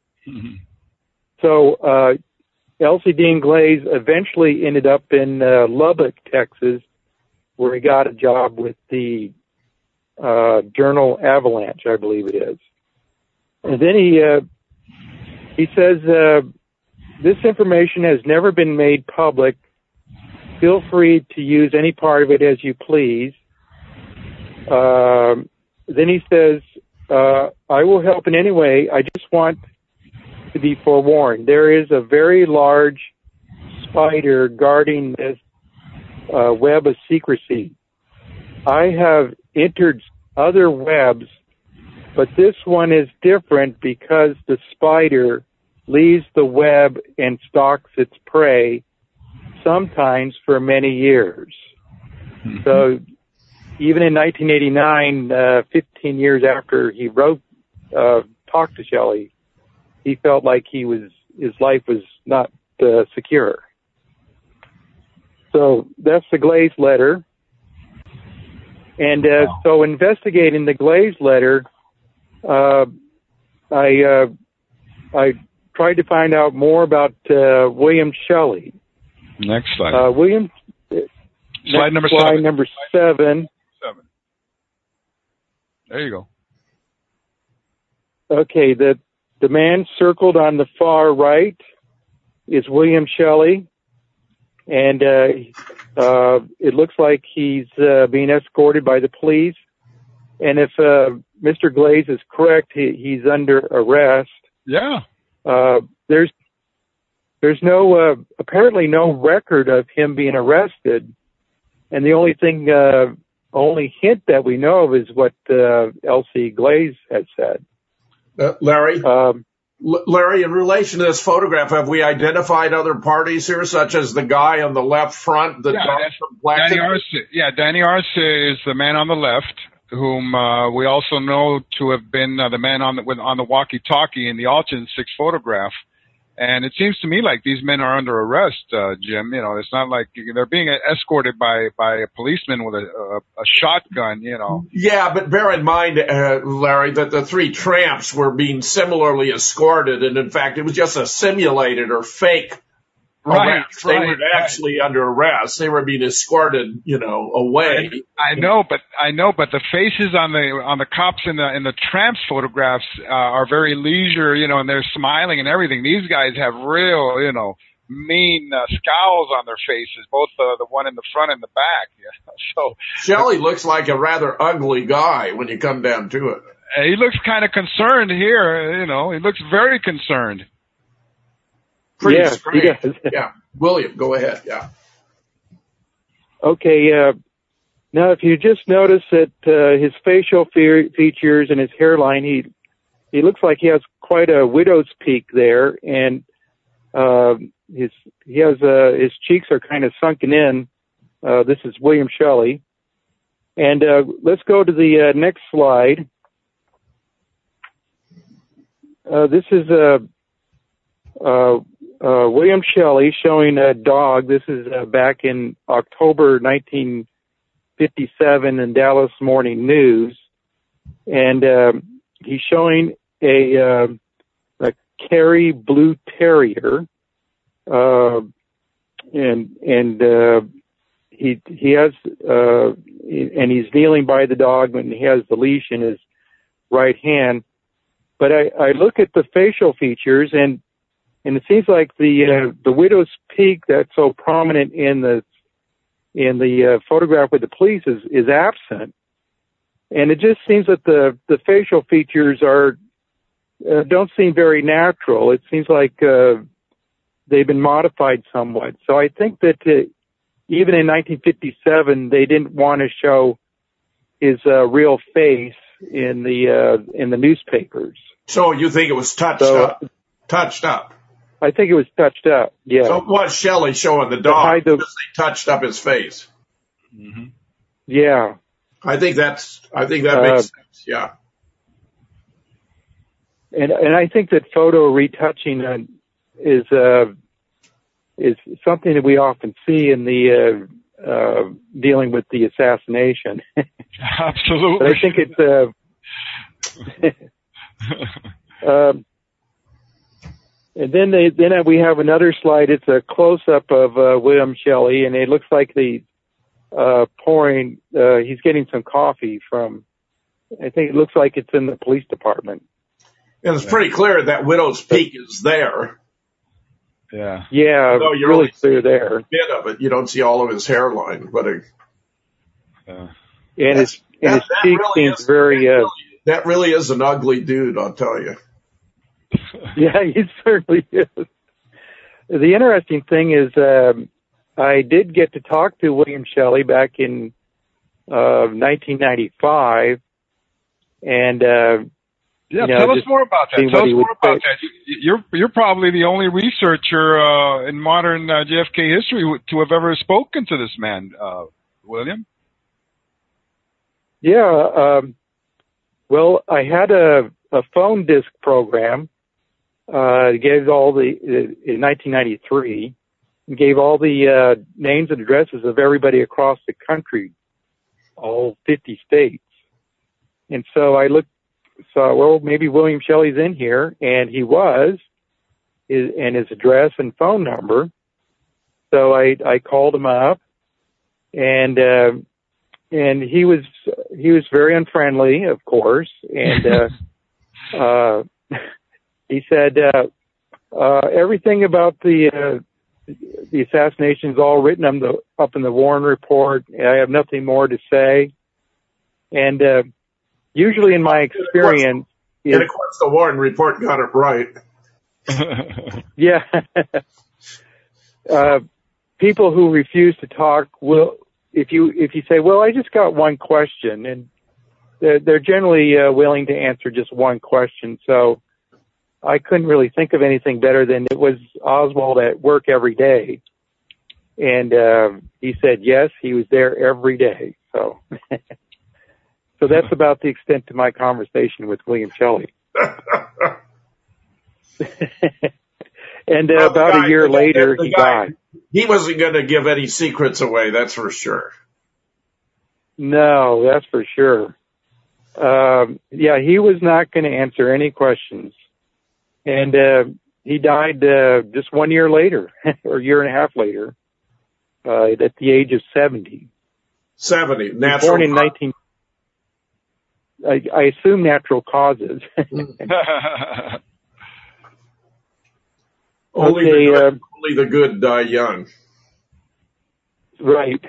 So uh, Elsie Dean Glaze eventually ended up in uh, Lubbock, Texas, where he got a job with the uh, journal Avalanche, I believe it is. And then he uh, he says, uh, this information has never been made public. Feel free to use any part of it as you please. Uh, then he says, uh, I will help in any way. I just want to be forewarned. There is a very large spider guarding this uh, web of secrecy. I have entered other webs, but this one is different because the spider leaves the web and stalks its prey, sometimes for many years. Mm-hmm. So even in nineteen eighty-nine, uh, fifteen years after he wrote, uh, Talk to Shelley, he felt like he was, his life was not uh, secure. So that's the Glaze letter. And uh, wow. So investigating the Glaze letter, uh, I uh, I tried to find out more about uh, William Shelley. Next slide. Uh, William. Slide number slide seven. number seven. Seven. There you go. Okay, the the man circled on the far right is William Shelley, and uh, uh, it looks like he's uh, being escorted by the police. And if uh, Mister Glaze is correct, he, he's under arrest. Yeah. Uh, there's there's no uh, apparently no record of him being arrested, and the only thing, uh, only hint that we know of is what uh, Elsie Glaze has said. Uh, Larry, um, L- Larry, in relation to this photograph, have we identified other parties here, such as the guy on the left front, the yeah, dark complexion? Danny Arce? Yeah, Danny Arce is the man on the left, whom uh, we also know to have been uh, the man on the with, on the walkie-talkie in the Alton six photograph. And it seems to me like these men are under arrest, uh, Jim. You know, it's not like they're being escorted by, by a policeman with a, a, a shotgun, you know. Yeah, but bear in mind, uh, Larry, that the three tramps were being similarly escorted. And in fact, it was just a simulated or fake Right, arrest. They right, were actually right. under arrest. They were being escorted, you know, away. I, I know, but I know, but the faces on the on the cops in the in the tramps photographs uh, are very leisure, you know, and they're smiling and everything. These guys have real, you know, mean uh, scowls on their faces, both uh, the one in the front and the back. Yeah. So Shelley looks like a rather ugly guy when you come down to it. He looks kind of concerned here, you know. He looks very concerned. Pretty yeah, strange. Yeah. William, go ahead. Yeah. Okay. Uh, now, if you just notice that uh, his facial fe- features and his hairline, he he looks like he has quite a widow's peak there, and uh, his he has uh, his cheeks are kind of sunken in. Uh, this is William Shelley, and uh, let's go to the uh, next slide. Uh, this is a. Uh, uh, Uh, William Shelley showing a dog. This is uh, back in October nineteen fifty-seven in Dallas Morning News. and um, he's showing a, uh, a Kerry Blue Terrier, uh, and and uh, he he has uh, and he's kneeling by the dog, and he has the leash in his right hand. But I, I look at the facial features, and and it seems like the uh, the widow's peak that's so prominent in the in the uh, photograph with the police is, is absent, and it just seems that the the facial features are uh, don't seem very natural. It seems like uh, they've been modified somewhat. So I think that uh, even in nineteen fifty-seven, they didn't want to show his uh, real face in the uh, in the newspapers. So you think it was touched so, up? Touched up. I think it was touched up. Yeah. So what Shelley showing the dog? The, because they touched up his face. Mm-hmm. Yeah. I think that's. I think that makes uh, sense. Yeah. And and I think that photo retouching uh, is uh, is something that we often see in the uh, uh, dealing with the assassination. Absolutely. But I think it's. Uh, um, and then they then we have another slide. It's a close up of uh, William Shelley, and it looks like the uh, pouring. Uh, he's getting some coffee from. I think it looks like it's in the police department. And it's pretty clear that Widow's Peak is there. Yeah. Yeah, so you're really clear there. A bit of it. You don't see all of his hairline, but a, uh, and his and his cheek really seems is, very. Uh, that really is an ugly dude, I'll tell you. Yeah, he certainly is. The interesting thing is, um, I did get to talk to William Shelley back in uh, nineteen ninety-five, and. Uh, Yeah, you know, tell us more about that. Tell us more about say. that. You're you're probably the only researcher uh, in modern uh, J F K history to have ever spoken to this man, uh, William. Yeah. Um, well, I had a, a phone disc program. Uh, gave all the in nineteen ninety-three. Gave all the uh, names and addresses of everybody across the country, all fifty states, and so I looked. So, well, maybe William Shelley's in here, and he was, his, and his address and phone number. So I, I called him up, and, uh, and he was, he was very unfriendly, of course, and, uh, uh, he said, uh, uh, everything about the, uh, the assassination is all written up, the, up in the Warren Report. I have nothing more to say. And, uh, usually in my experience... And of course the Warren Report got it right. Yeah. uh, people who refuse to talk will, if you, if you say, well, I just got one question, and they're, they're generally uh, willing to answer just one question. So I couldn't really think of anything better than it was Oswald at work every day. And uh, he said, yes, he was there every day. So... So that's about the extent to my conversation with William Shelley. And uh, well, about guy, a year the, later, the, the he guy, died. He wasn't going to give any secrets away, that's for sure. No, that's for sure. Um, yeah, he was not going to answer any questions. And uh, he died uh, just one year later, or a year and a half later, uh, at the age of seventy. seventy, natural. Born in nineteen. I, I assume natural causes. only, okay, the good, uh, only the good die young. Right.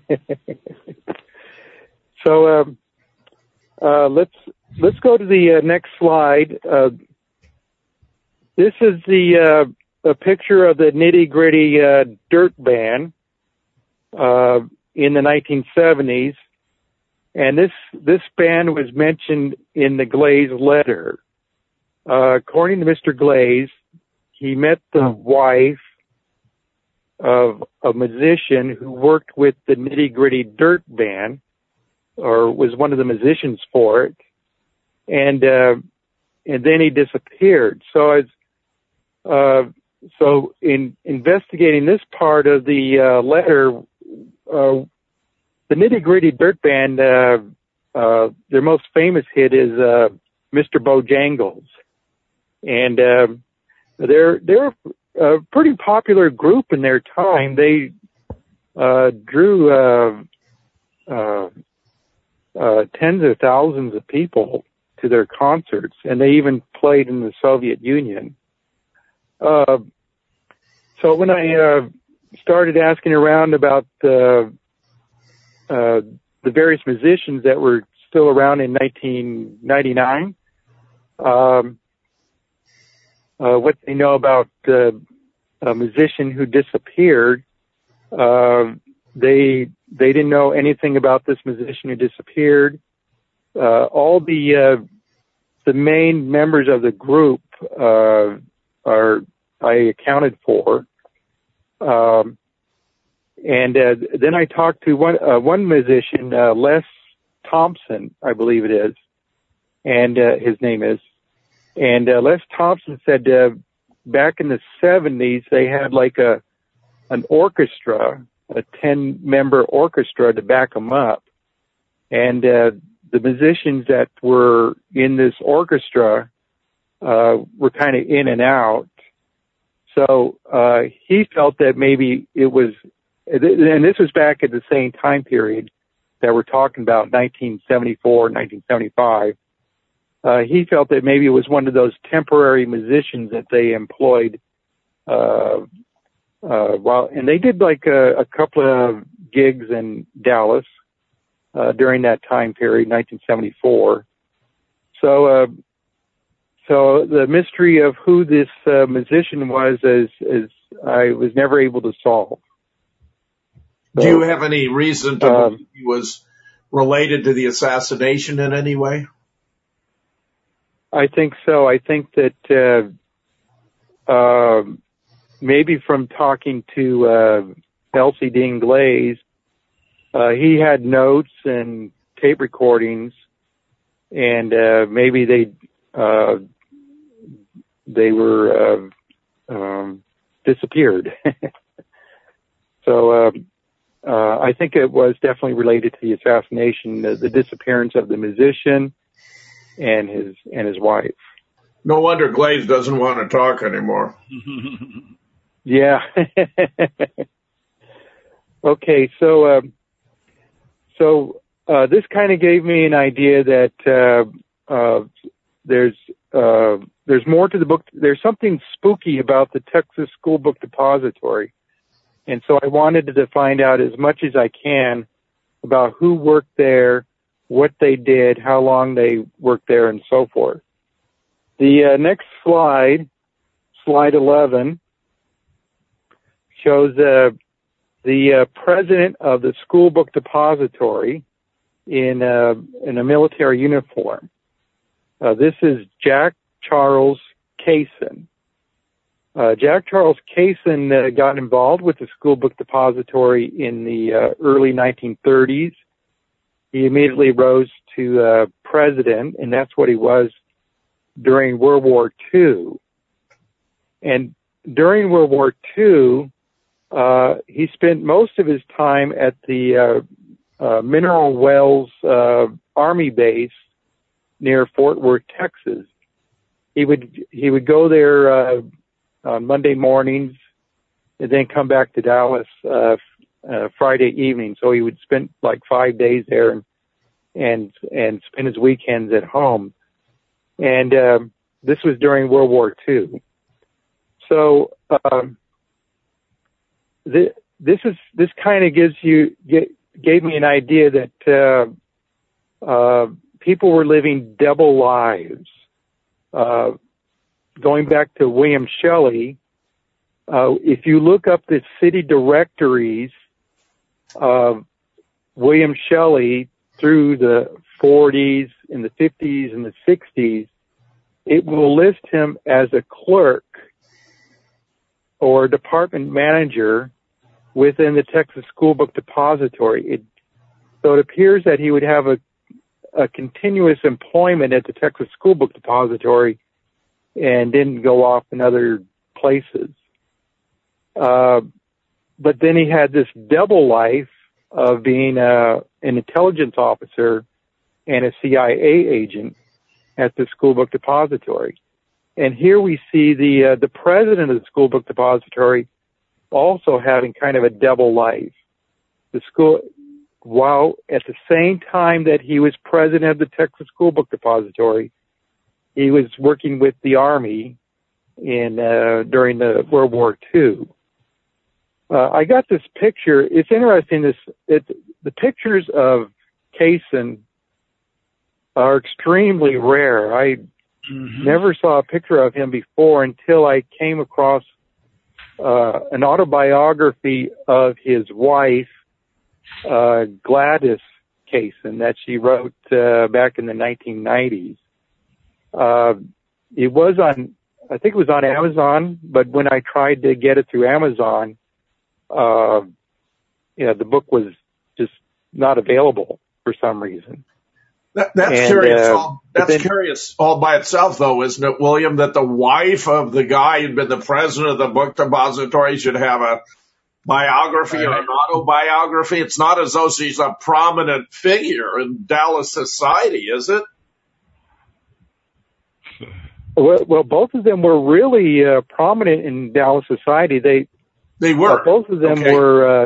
So um, uh, let's let's go to the uh, next slide. Uh, this is the uh, a picture of the Nitty Gritty uh, Dirt Band uh, in the nineteen seventies. And this, this band was mentioned in the Glaze letter. Uh, according to Mister Glaze, he met the wife of a musician who worked with the Nitty Gritty Dirt Band, or was one of the musicians for it. And, uh, and then he disappeared. So as, uh, so in investigating this part of the, uh, letter, uh, the Nitty Gritty Dirt Band uh, uh, their most famous hit is uh, Mister Bojangles, and uh, they're they're a pretty popular group in their time. They uh, drew uh, uh, uh, tens of thousands of people to their concerts, and they even played in the Soviet Union. Uh, so when I uh, started asking around about the uh, the various musicians that were still around in nineteen ninety-nine, um, uh, what they know about uh, a musician who disappeared, uh, they they didn't know anything about this musician who disappeared. Uh, all the uh, the main members of the group uh, are I accounted for, um, and uh, then I talked to one uh, one musician, uh, Les Thompson, I believe it is, and uh, his name is, and uh, Les Thompson said uh, back in the seventies they had like a an orchestra, a ten member orchestra to back them up, and uh, the musicians that were in this orchestra uh, were kind of in and out. So uh, he felt that maybe it was, and this was back at the same time period that we're talking about, nineteen seventy-four, nineteen seventy-five. Uh, he felt that maybe it was one of those temporary musicians that they employed uh, uh, while, and they did like a, a couple of gigs in Dallas uh, during that time period, nineteen seventy-four. So, uh, so the mystery of who this uh, musician was is, is I was never able to solve. So, do you have any reason to um, believe he was related to the assassination in any way? I think so. I think that uh, uh, maybe from talking to uh, Elsie Dean Glaze, uh, he had notes and tape recordings, and uh, maybe they uh, they were uh, um, disappeared. So uh, uh, I think it was definitely related to the assassination, the, the disappearance of the musician and his and his wife. No wonder Glaze doesn't want to talk anymore. Yeah. Okay, so uh, so uh, this kind of gave me an idea that uh, uh, there's uh, there's more to the book. There's something spooky about the Texas School Book Depository, and so I wanted to find out as much as I can about who worked there, what they did, how long they worked there, and so forth. The uh, next slide, slide eleven, shows uh, the uh, president of the School Book Depository in, uh, in a military uniform. Uh, this is Jack Charles Kaysen. Uh, Jack Charles Kaysen uh, got involved with the School Book Depository in the uh, early nineteen thirties. He immediately rose to uh, president, and that's what he was during World War Two. And during World War Two, uh, he spent most of his time at the uh, uh, Mineral Wells uh, Army base near Fort Worth, Texas. He would he would go there uh, on Monday mornings and then come back to Dallas uh, uh, Friday evening. So he would spend like five days there and and and spend his weekends at home. And uh, this was during World War Two. So um, th- this is this kind of gives you get, gave me an idea that uh, uh, people were living double lives. Uh, going back to William Shelley, uh, if you look up the city directories of William Shelley through the forties and the fifties and the sixties, it will list him as a clerk or department manager within the Texas School Book Depository. It, so it appears that he would have a, a continuous employment at the Texas School Book Depository and didn't go off in other places. Uh, but then he had this double life of being a, an intelligence officer and a C I A agent at the School Book Depository. And here we see the uh, the president of the School Book Depository also having kind of a double life. The school, while at the same time that he was president of the Texas School Book Depository, he was working with the Army in uh, during the World War Two. Uh, I got this picture. It's interesting. This it, the pictures of Kaysen are extremely rare. I mm-hmm. never saw a picture of him before until I came across uh, an autobiography of his wife, uh, Gladys Kaysen, that she wrote uh, back in the nineteen nineties. Uh, it was on, I think it was on Amazon, but when I tried to get it through Amazon, uh, you know, the book was just not available for some reason. That, that's and, curious. Uh, all, that's then, curious all by itself, though, isn't it, William? That the wife of the guy who'd been the president of the book depository should have a biography or an autobiography. It's not as though she's a prominent figure in Dallas society, is it? Well, well both of them were really uh, prominent in Dallas society. They they were. Uh, both of them okay. were. Uh,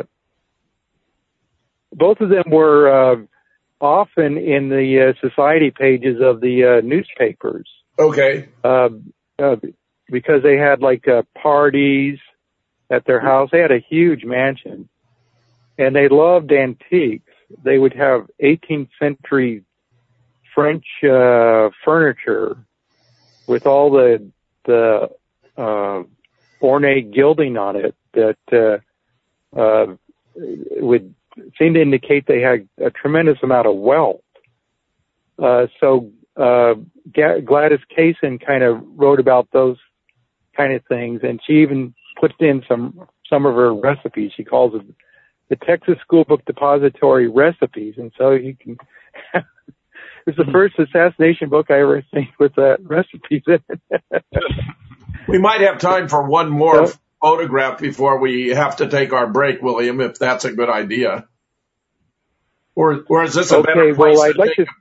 both of them were. Uh, often in the uh, society pages of the uh, newspapers. Okay. Uh, uh, because they had like uh, parties at their house. They had a huge mansion, and they loved antiques. They would have eighteenth century French uh, furniture with all the the uh, ornate gilding on it that uh, uh, would seemed to indicate they had a tremendous amount of wealth. Uh, so uh, G- Gladys Kaysen kind of wrote about those kind of things, and she even put in some some of her recipes. She calls it the Texas School Book Depository Recipes, and so you can. It's the first assassination book I ever seen with uh, recipes in it. We might have time for one more. So, photograph before we have to take our break, William, if that's a good idea. Or, or is this a okay, better place well, I'd to like take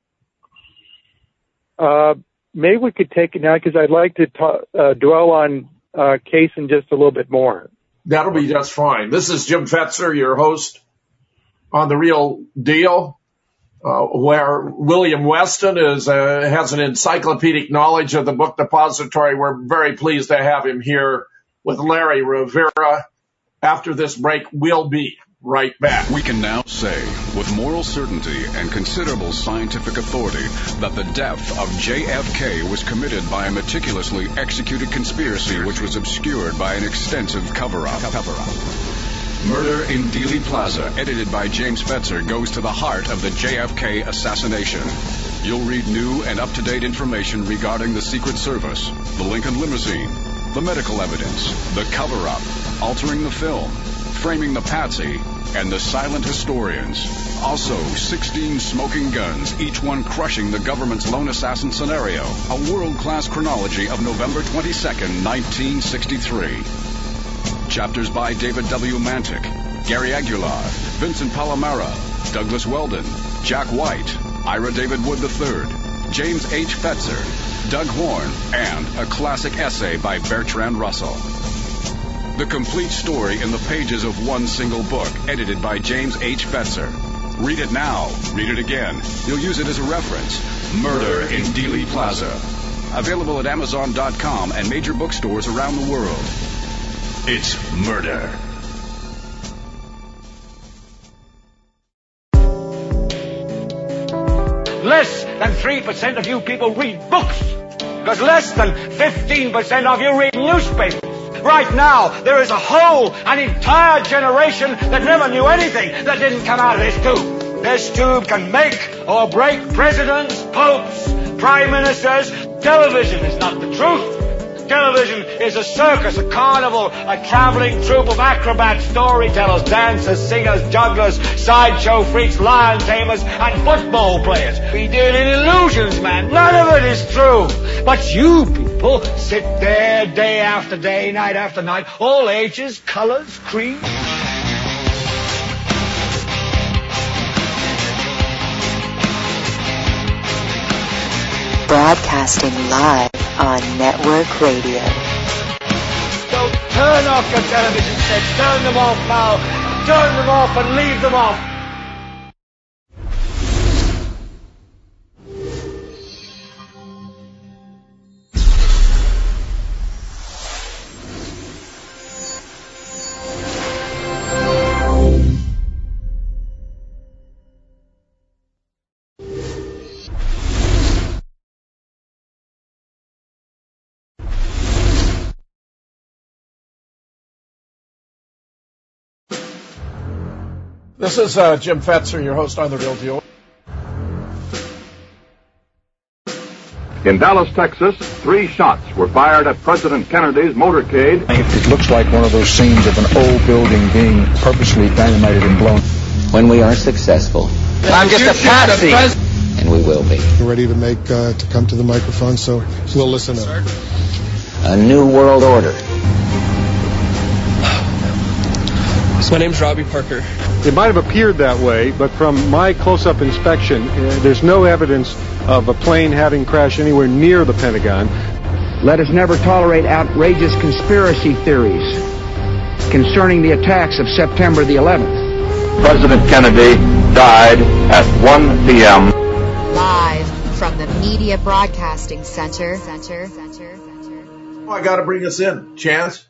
to, uh, maybe we could take it now because I'd like to ta- uh, dwell on uh, Kaysen just a little bit more. That'll be just fine. This is Jim Fetzer, your host on The Real Deal, uh, where William Weston is uh, has an encyclopedic knowledge of the book depository. We're very pleased to have him here with Larry Rivera. After this break, we'll be right back. We can now say with moral certainty and considerable scientific authority that the death of J F K was committed by a meticulously executed conspiracy which was obscured by an extensive cover-up. cover-up. Murder in Dealey Plaza, edited by James Fetzer, goes to the heart of the J F K assassination. You'll read new and up-to-date information regarding the Secret Service, the Lincoln limousine, the medical evidence, the cover-up, altering the film, framing the patsy, and the silent historians. Also, sixteen smoking guns, each one crushing the government's lone assassin scenario. A world-class chronology of November twenty-second, nineteen sixty-three. Chapters by David W. Mantic, Gary Aguilar, Vincent Palomero, Douglas Weldon, Jack White, Ira David Wood the third, James H. Fetzer, Doug Horn, and a classic essay by Bertrand Russell. The complete story in the pages of one single book, edited by James H. Fetzer. Read it now. Read it again. You'll use it as a reference. Murder in Dealey Plaza. Available at Amazon dot com and major bookstores around the world. It's murder. Less than three percent of you people read books, because less than fifteen percent of you read newspapers. Right now, there is a whole, an entire generation that never knew anything that didn't come out of this tube. This tube can make or break presidents, popes, prime ministers. Television is not the truth. Television is a circus, a carnival, a traveling troupe of acrobats, storytellers, dancers, singers, jugglers, sideshow freaks, lion tamers, and football players. We deal in illusions, man. None of it is true. But you people sit there day after day, night after night, all ages, colors, creeds. Broadcasting live on network radio. So turn off your television sets. Turn them off now. Turn them off and leave them off. This is uh, Jim Fetzer, your host on The Real Deal. In Dallas, Texas, three shots were fired at President Kennedy's motorcade. It looks like one of those scenes of an old building being purposely dynamited and blown. When we are successful, I'm just a patsy. and we will be. We're ready to make uh, to come to the microphone, so we'll listen up. A new world order. So my name's Robbie Parker. It might have appeared that way, but from my close-up inspection, uh, there's no evidence of a plane having crashed anywhere near the Pentagon. Let us never tolerate outrageous conspiracy theories concerning the attacks of September the eleventh. President Kennedy died at one p.m. Live from the Media Broadcasting Center. Center. Center. Oh, I got to bring us in. Chance?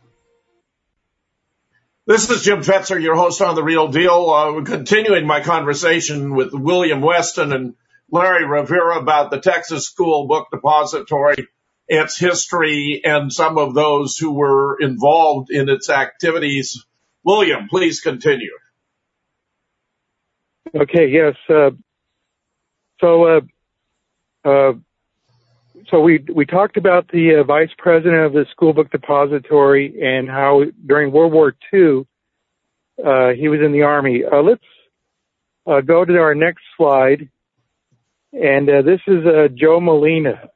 This is Jim Fetzer, your host on The Real Deal. Uh, continuing my conversation with William Weston and Larry Rivera about the Texas School Book Depository, its history, and some of those who were involved in its activities. William, please continue. Okay, yes. Uh, so, uh, uh, so we we talked about the uh, vice president of the School Book Depository and how during World War Two uh, he was in the Army. Uh, let's uh, go to our next slide, and uh, this is uh, Joe Molina.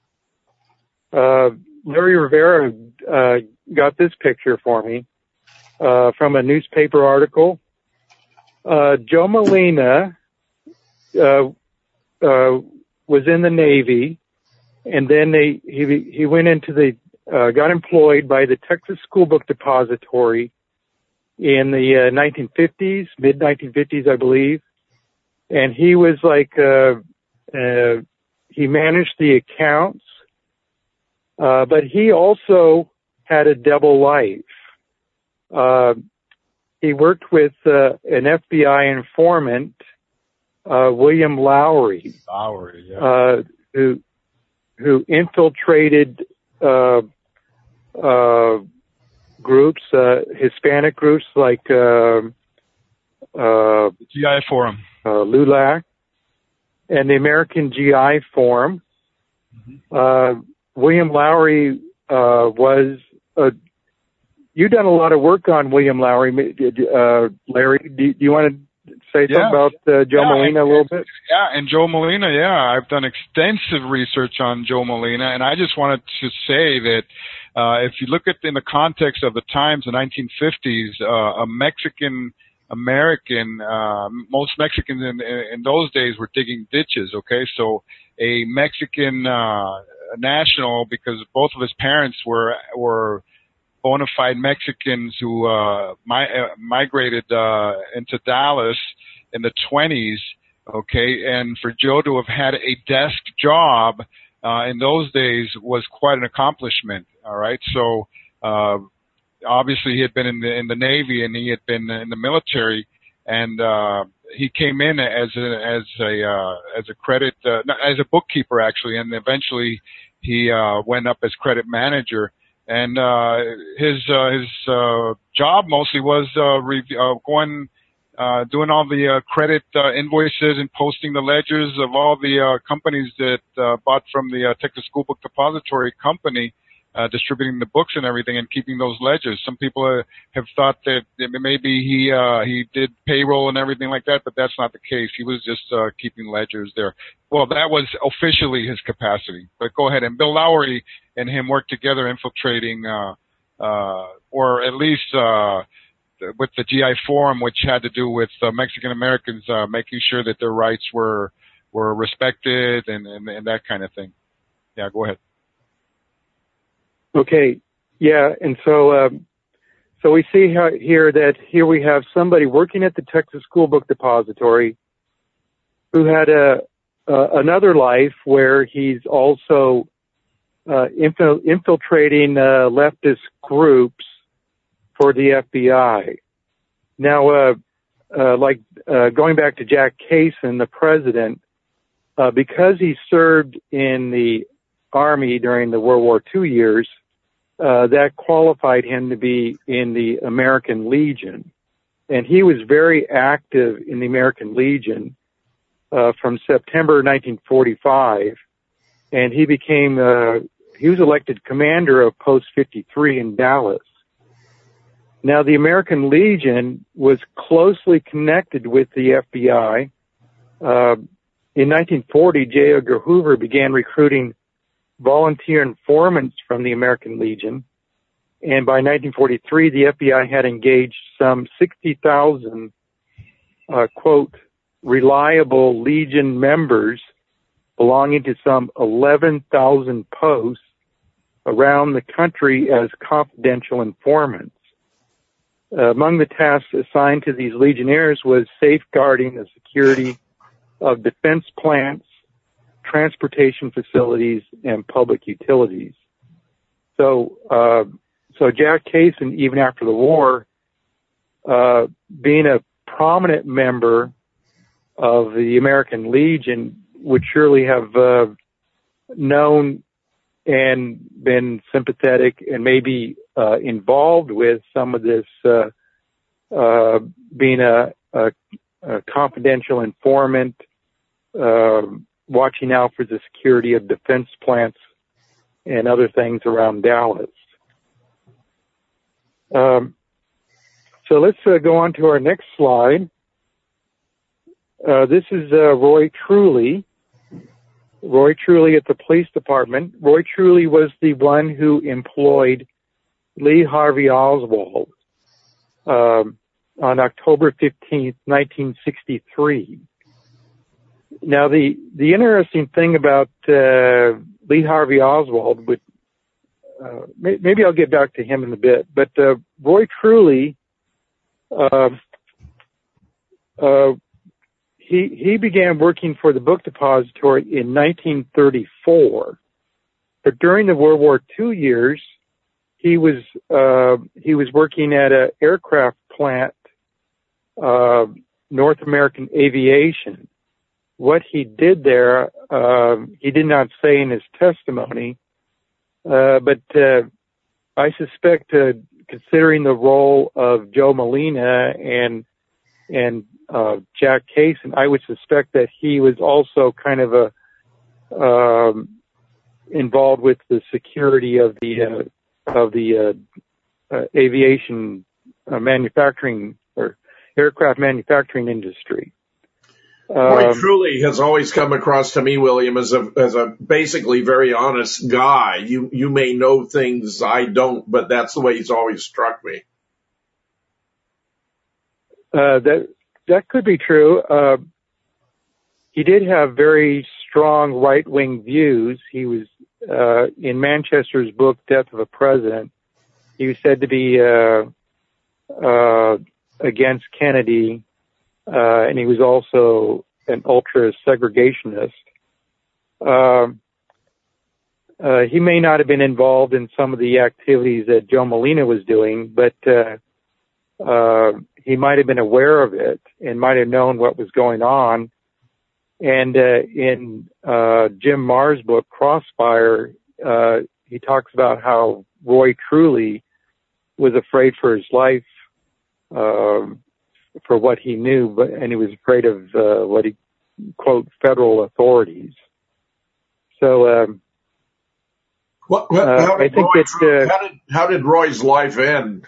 Uh, Larry Rivera uh, got this picture for me uh, from a newspaper article. Uh, Joe Molina uh, uh, was in the Navy, and then they, he he went into the uh, got employed by the Texas School Book Depository in the uh, nineteen fifties, mid nineteen fifties, I believe, and he was like uh, uh, he managed the accounts, uh, but he also had a double life. Uh, He worked with uh, an F B I informant, uh, William Lowry, Lowry, yeah. uh, who who infiltrated uh, uh, groups, uh, Hispanic groups like uh, uh, G I Forum, uh, L U L A C, and the American G I Forum. Mm-hmm. Uh, William Lowry uh, was a You've done a lot of work on William Lowry, uh, Larry. Do, do you want to say something yeah. about uh, Joe yeah, Molina a little bit? Yeah, and Joe Molina, yeah. I've done extensive research on Joe Molina, and I just wanted to say that uh, if you look at in the context of the times, the nineteen fifties, uh, a Mexican American, uh, most Mexicans in, in those days were digging ditches, okay? So a Mexican uh, national, because both of his parents were were bona fide Mexicans who uh, mi- uh, migrated uh, into Dallas in the twenties, okay, and for Joe to have had a desk job uh, in those days was quite an accomplishment, all right? So uh, obviously he had been in the in the Navy and he had been in the military, and uh, he came in as a as a uh, as a credit uh, as a bookkeeper actually, and eventually he uh, went up as credit manager. And uh, his uh, his uh, job mostly was uh, re- uh, going, uh, doing all the uh, credit uh, invoices and posting the ledgers of all the uh, companies that uh, bought from the uh, Texas School Book Depository Company, uh, distributing the books and everything, and keeping those ledgers. Some people uh, have thought that maybe he uh, he did payroll and everything like that, but that's not the case. He was just uh, keeping ledgers there. Well, that was officially his capacity. But go ahead. And Bill Lowry and him worked together infiltrating, uh, uh, or at least, uh, with the G I Forum, which had to do with uh, Mexican Americans, uh, making sure that their rights were, were respected and, and, and that kind of thing. Yeah, go ahead. Okay. Yeah. And so, um, so we see how, here that here we have somebody working at the Texas School Book Depository who had a, uh, another life where he's also, uh, infil- infiltrating, uh, leftist groups for the F B I. Now, uh, uh, like, uh, going back to Jack Kaysen, the president, uh, because he served in the Army during the World War Two years, Uh, that qualified him to be in the American Legion. And he was very active in the American Legion uh, from September nineteen forty-five. And he became, uh, he was elected commander of Post fifty-three in Dallas. Now, the American Legion was closely connected with the F B I. Uh, in nineteen forty, J. Edgar Hoover began recruiting volunteer informants from the American Legion. And by nineteen forty-three, the F B I had engaged some sixty thousand, uh, quote, reliable Legion members belonging to some eleven thousand posts around the country as confidential informants. Uh, among the tasks assigned to these Legionnaires was safeguarding the security of defense plants, transportation facilities, and public utilities. So, uh, so Jack Kaysen, even after the war, uh, being a prominent member of the American Legion, would surely have, uh, known and been sympathetic and maybe, uh, involved with some of this, uh, uh, being a, a, a confidential informant, uh, watching out for the security of defense plants and other things around Dallas. Um, so let's uh, go on to our next slide. Uh, this is uh, Roy Truly. Roy Truly at the police department. Roy Truly was the one who employed Lee Harvey Oswald um, on October fifteenth, nineteen sixty-three. Now, the, the interesting thing about uh, Lee Harvey Oswald, would, uh, may, maybe I'll get back to him in a bit, but uh, Roy Truly, uh, uh, he he began working for the Book Depository in nineteen thirty-four, but during the World War Two years, he was uh, he was working at an aircraft plant, uh, North American Aviation. What he did there, uh, he did not say in his testimony, uh, but uh, I suspect, uh, considering the role of Joe Molina and and uh, Jack Kaysen, I would suspect that he was also kind of a um, involved with the security of the uh, of the uh, uh, aviation uh, manufacturing or aircraft manufacturing industry. Roy Um, Truly has always come across to me, William, as a as a basically very honest guy. You you may know things I don't, but that's the way he's always struck me. Uh, that that could be true. Uh, he did have very strong right-wing views. He was uh, in Manchester's book "Death of a President." He was said to be uh, uh, against Kennedy. Uh, and he was also an ultra segregationist. Um, uh, he may not have been involved in some of the activities that Joe Molina was doing, but uh, uh, he might have been aware of it and might have known what was going on. And uh, in uh, Jim Marr's book, Crossfire, uh, he talks about how Roy Truly was afraid for his life, um, for what he knew, but and he was afraid of uh, what he quote federal authorities. So, um, what, what, uh, how I did think Roy, that uh, how did how did Roy's life end?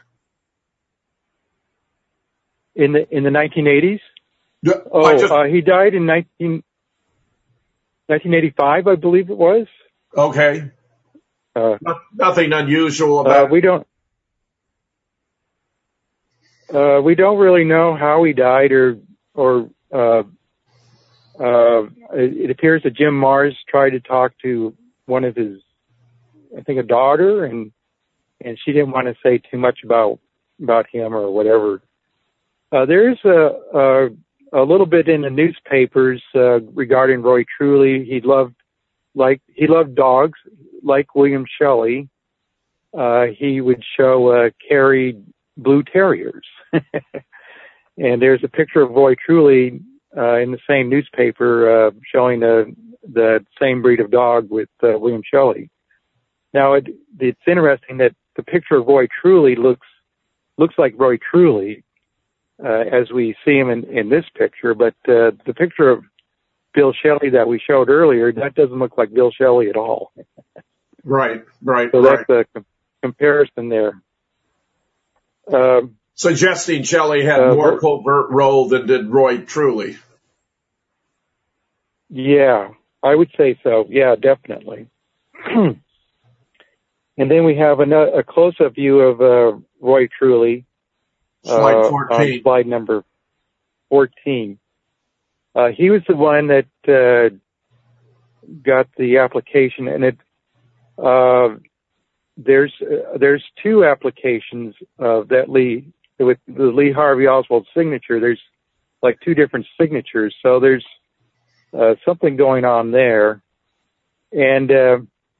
in the in the nineteen eighties. Yeah, oh, just, uh, he died in nineteen eighty-five, I believe it was. Okay. Uh, no, nothing unusual about. Uh, we don't. Uh, we don't really know how he died, or or uh, uh, it, it appears that Jim Marrs tried to talk to one of his, I think, a daughter, and and she didn't want to say too much about about him or whatever. Uh, there's a, a a little bit in the newspapers uh, regarding Roy Truly. He loved like he loved dogs, like William Shelley. Uh, he would show uh, carried blue terriers, and there's a picture of Roy Truly uh, in the same newspaper uh, showing uh, the same breed of dog with uh, William Shelley. Now it, it's interesting that the picture of Roy Truly looks looks like Roy Truly uh, as we see him in, in this picture, but uh, the picture of Bill Shelley that we showed earlier, that doesn't look like Bill Shelley at all. Right, right, so right. that's a com- comparison there. Um, Suggesting Shelley had uh, more covert role than did Roy Truly. Yeah, I would say so. Yeah, definitely. And then we have a, a close-up view of uh, Roy Truly. Slide uh, fourteen. On slide number fourteen. Uh, he was the one that uh, got the application, and it uh, there's uh, there's two applications uh, that Lee with the Lee Harvey Oswald signature. There's like two different signatures, so there's uh, something going on there, and uh,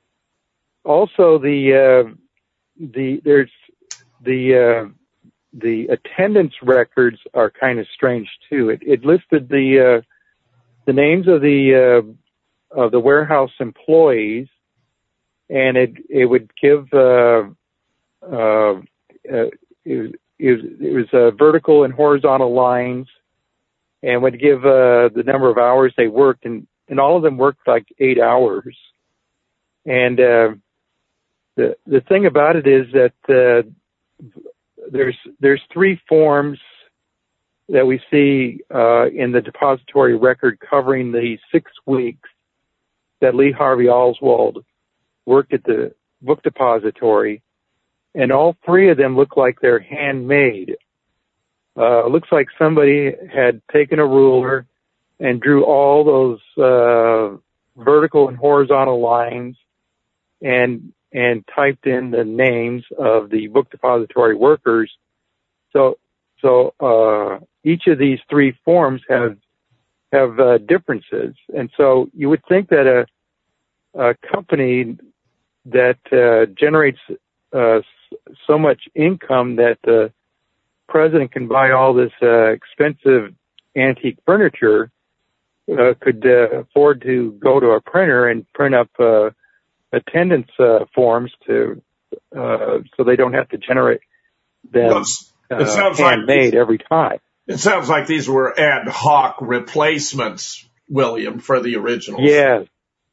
also the uh, the there's the uh, the attendance records are kind of strange too. It, it listed the uh, the names of the uh, of the warehouse employees, and it it would give uh, uh, uh, it, it, it was uh, vertical and horizontal lines, and would give uh, the number of hours they worked, and and all of them worked like eight hours. And uh, the the thing about it is that uh, There's there's three forms that we see uh, in the depository record covering the six weeks that Lee Harvey Oswald worked at the book depository, and all three of them look like they're handmade. Uh, it looks like somebody had taken a ruler and drew all those uh, vertical and horizontal lines and and typed in the names of the book depository workers. So, so, uh, each of these three forms have, have, uh, differences. And so you would think that a, a company that, uh, generates, uh, so much income that the president can buy all this, uh, expensive antique furniture, uh, could, uh, afford to go to a printer and print up, uh, attendance uh, forms to uh, so they don't have to generate them well, it sounds uh, handmade like, every time. It sounds like these were ad hoc replacements, William, for the originals. Yeah,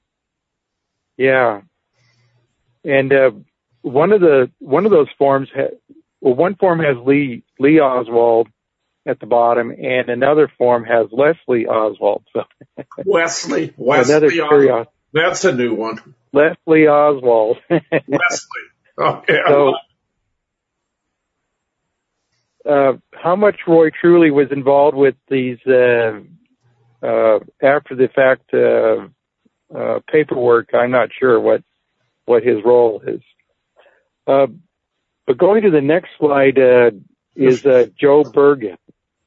yeah. And uh, one of the one of those forms, ha- well, one form has Lee Lee Oswald at the bottom, and another form has Leslie Oswald. So Wesley, Wesley another Oswald. That's a new one. Leslie Oswald. Leslie. Okay. So, uh, how much Roy Truly was involved with these uh, uh, after the fact uh, uh, paperwork? I'm not sure what what his role is. Uh, but going to the next slide uh, is uh, Joe Bergen.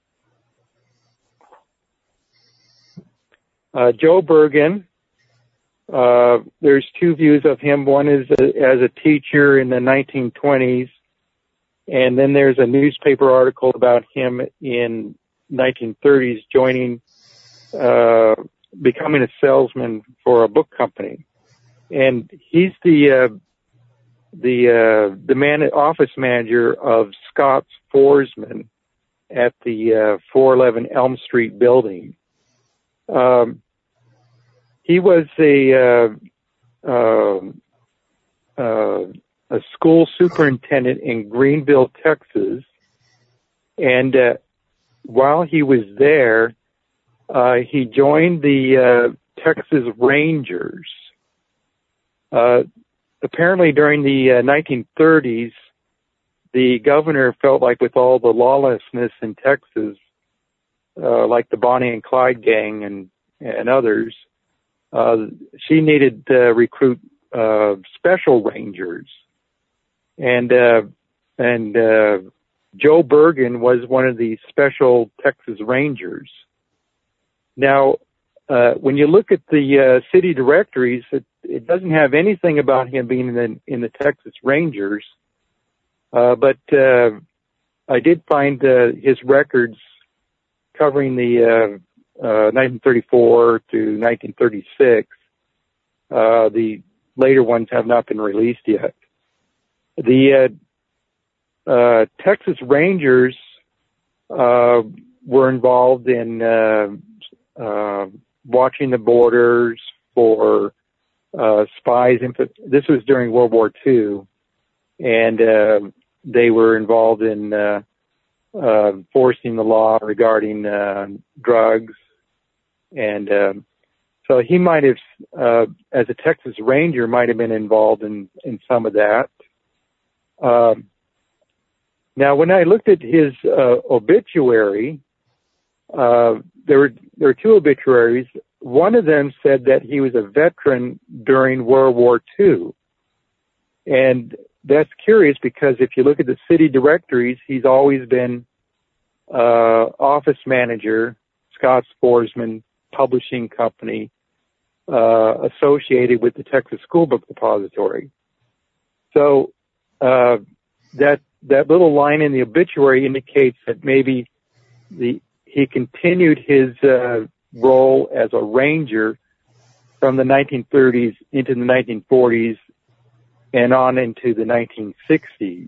Uh, Joe Bergen. Uh, there's two views of him. One is a, as a teacher in the nineteen twenties, and then there's a newspaper article about him in nineteen thirties joining, uh, becoming a salesman for a book company. And he's the, uh, the, uh, the man, office manager of Scott's Foresman at the, uh, four eleven Elm Street building. Um, He was a uh, uh, uh, a school superintendent in Greenville, Texas, and uh, while he was there, uh, he joined the uh, Texas Rangers. Uh, apparently, during the uh, nineteen thirties, the governor felt like with all the lawlessness in Texas, uh, like the Bonnie and Clyde gang and and others. Uh, she needed to recruit uh, special rangers. And, uh, and, uh, Joe Bergen was one of the special Texas Rangers. Now, uh, when you look at the, uh, city directories, it, it doesn't have anything about him being in the, in the Texas Rangers. Uh, but, uh, I did find, uh, his records covering the, uh, uh, nineteen thirty-four to nineteen thirty-six. Uh, the later ones have not been released yet. The, uh, uh, Texas Rangers, uh, were involved in, uh, uh, watching the borders for, uh, spies. This was during World War Two, and, uh, they were involved in, uh, uh, enforcing the law regarding, uh, drugs. And, um, so he might have, uh, as a Texas Ranger, might have been involved in, in some of that. Um, now, when I looked at his uh, obituary, uh, there were there were two obituaries. One of them said that he was a veteran during World War Two, and that's curious because if you look at the city directories, he's always been uh, office manager, Scott Sporsman Publishing Company, uh, associated with the Texas School Book Depository. So uh, that that little line in the obituary indicates that maybe the he continued his uh, role as a ranger from the nineteen thirties into the nineteen forties and on into the nineteen sixties.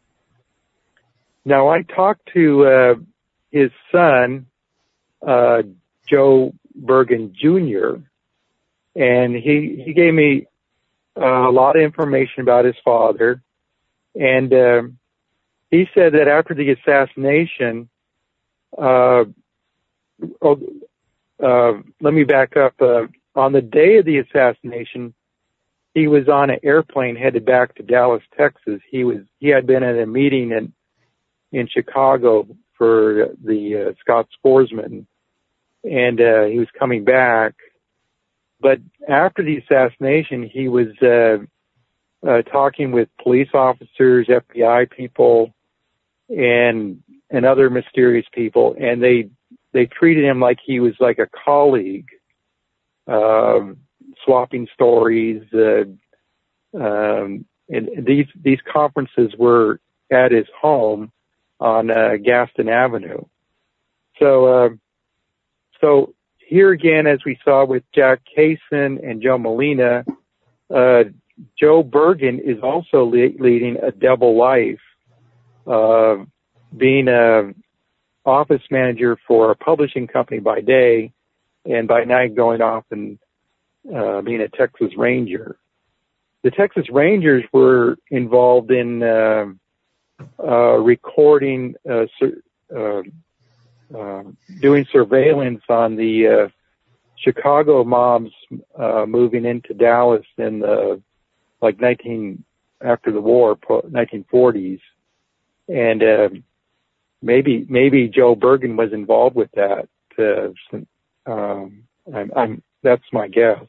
Now, I talked to uh, his son, uh, Joe Bergen Junior, and he he gave me uh, a lot of information about his father, and uh, he said that after the assassination, uh, oh, uh, let me back up. Uh, on the day of the assassination, he was on an airplane headed back to Dallas, Texas. He was he had been at a meeting in in Chicago for the uh, Scott Sporsman, and uh, he was coming back. But after the assassination, he was uh, uh, talking with police officers, F B I people, and and other mysterious people, and they they treated him like he was like a colleague, uh, swapping stories. Uh, um, and these these conferences were at his home on uh, Gaston Avenue. So uh, so. Here again, as we saw with Jack Kaysen and Joe Molina, uh, Joe Bergen is also le- leading a double life, uh, being a office manager for a publishing company by day, and by night going off and uh, being a Texas Ranger. The Texas Rangers were involved in uh, uh, recording uh, uh Uh, doing surveillance on the uh, Chicago mobs uh, moving into Dallas in the like nineteen after the war, nineteen forties, and uh, maybe maybe Joe Bergen was involved with that. Uh, um, I'm, I'm that's my guess.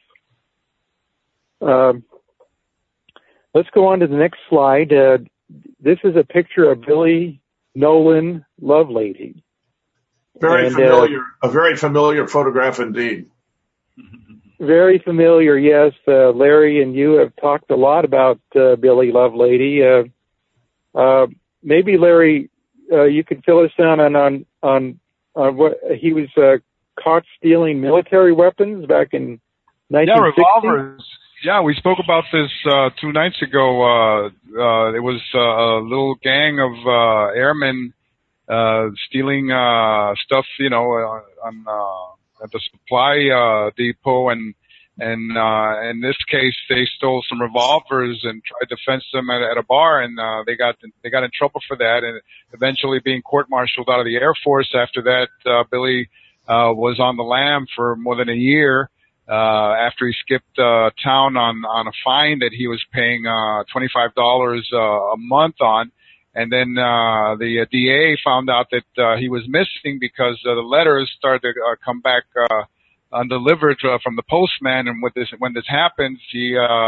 Um, let's go on to the next slide. Uh, this is a picture of Billy Nolan Lovelady. Very and, familiar, uh, a very familiar photograph indeed. Very familiar, yes. Uh, Larry and you have talked a lot about uh, Billy Lovelady. Uh, uh, maybe Larry, uh, you could fill us in on on on, on what he was uh, caught stealing military weapons back in nineteen sixty. Yeah, revolvers. Yeah, we spoke about this uh, two nights ago. Uh, uh, it was uh, a little gang of uh, airmen. Uh, stealing, uh, stuff, you know, uh, on, uh, at the supply, uh, depot. And, and, uh, in this case, they stole some revolvers and tried to fence them at, at a bar. And, uh, they got, they got in trouble for that and eventually being court-martialed out of the Air Force. After that, uh, Billy, uh, was on the lam for more than a year, uh, after he skipped, uh, town on, on a fine that he was paying, uh, twenty-five dollars uh, a month on. And then uh the D A found out that uh, he was missing because uh, the letters started to uh, come back uh undelivered uh, from the postman. And with this, when this happened, he uh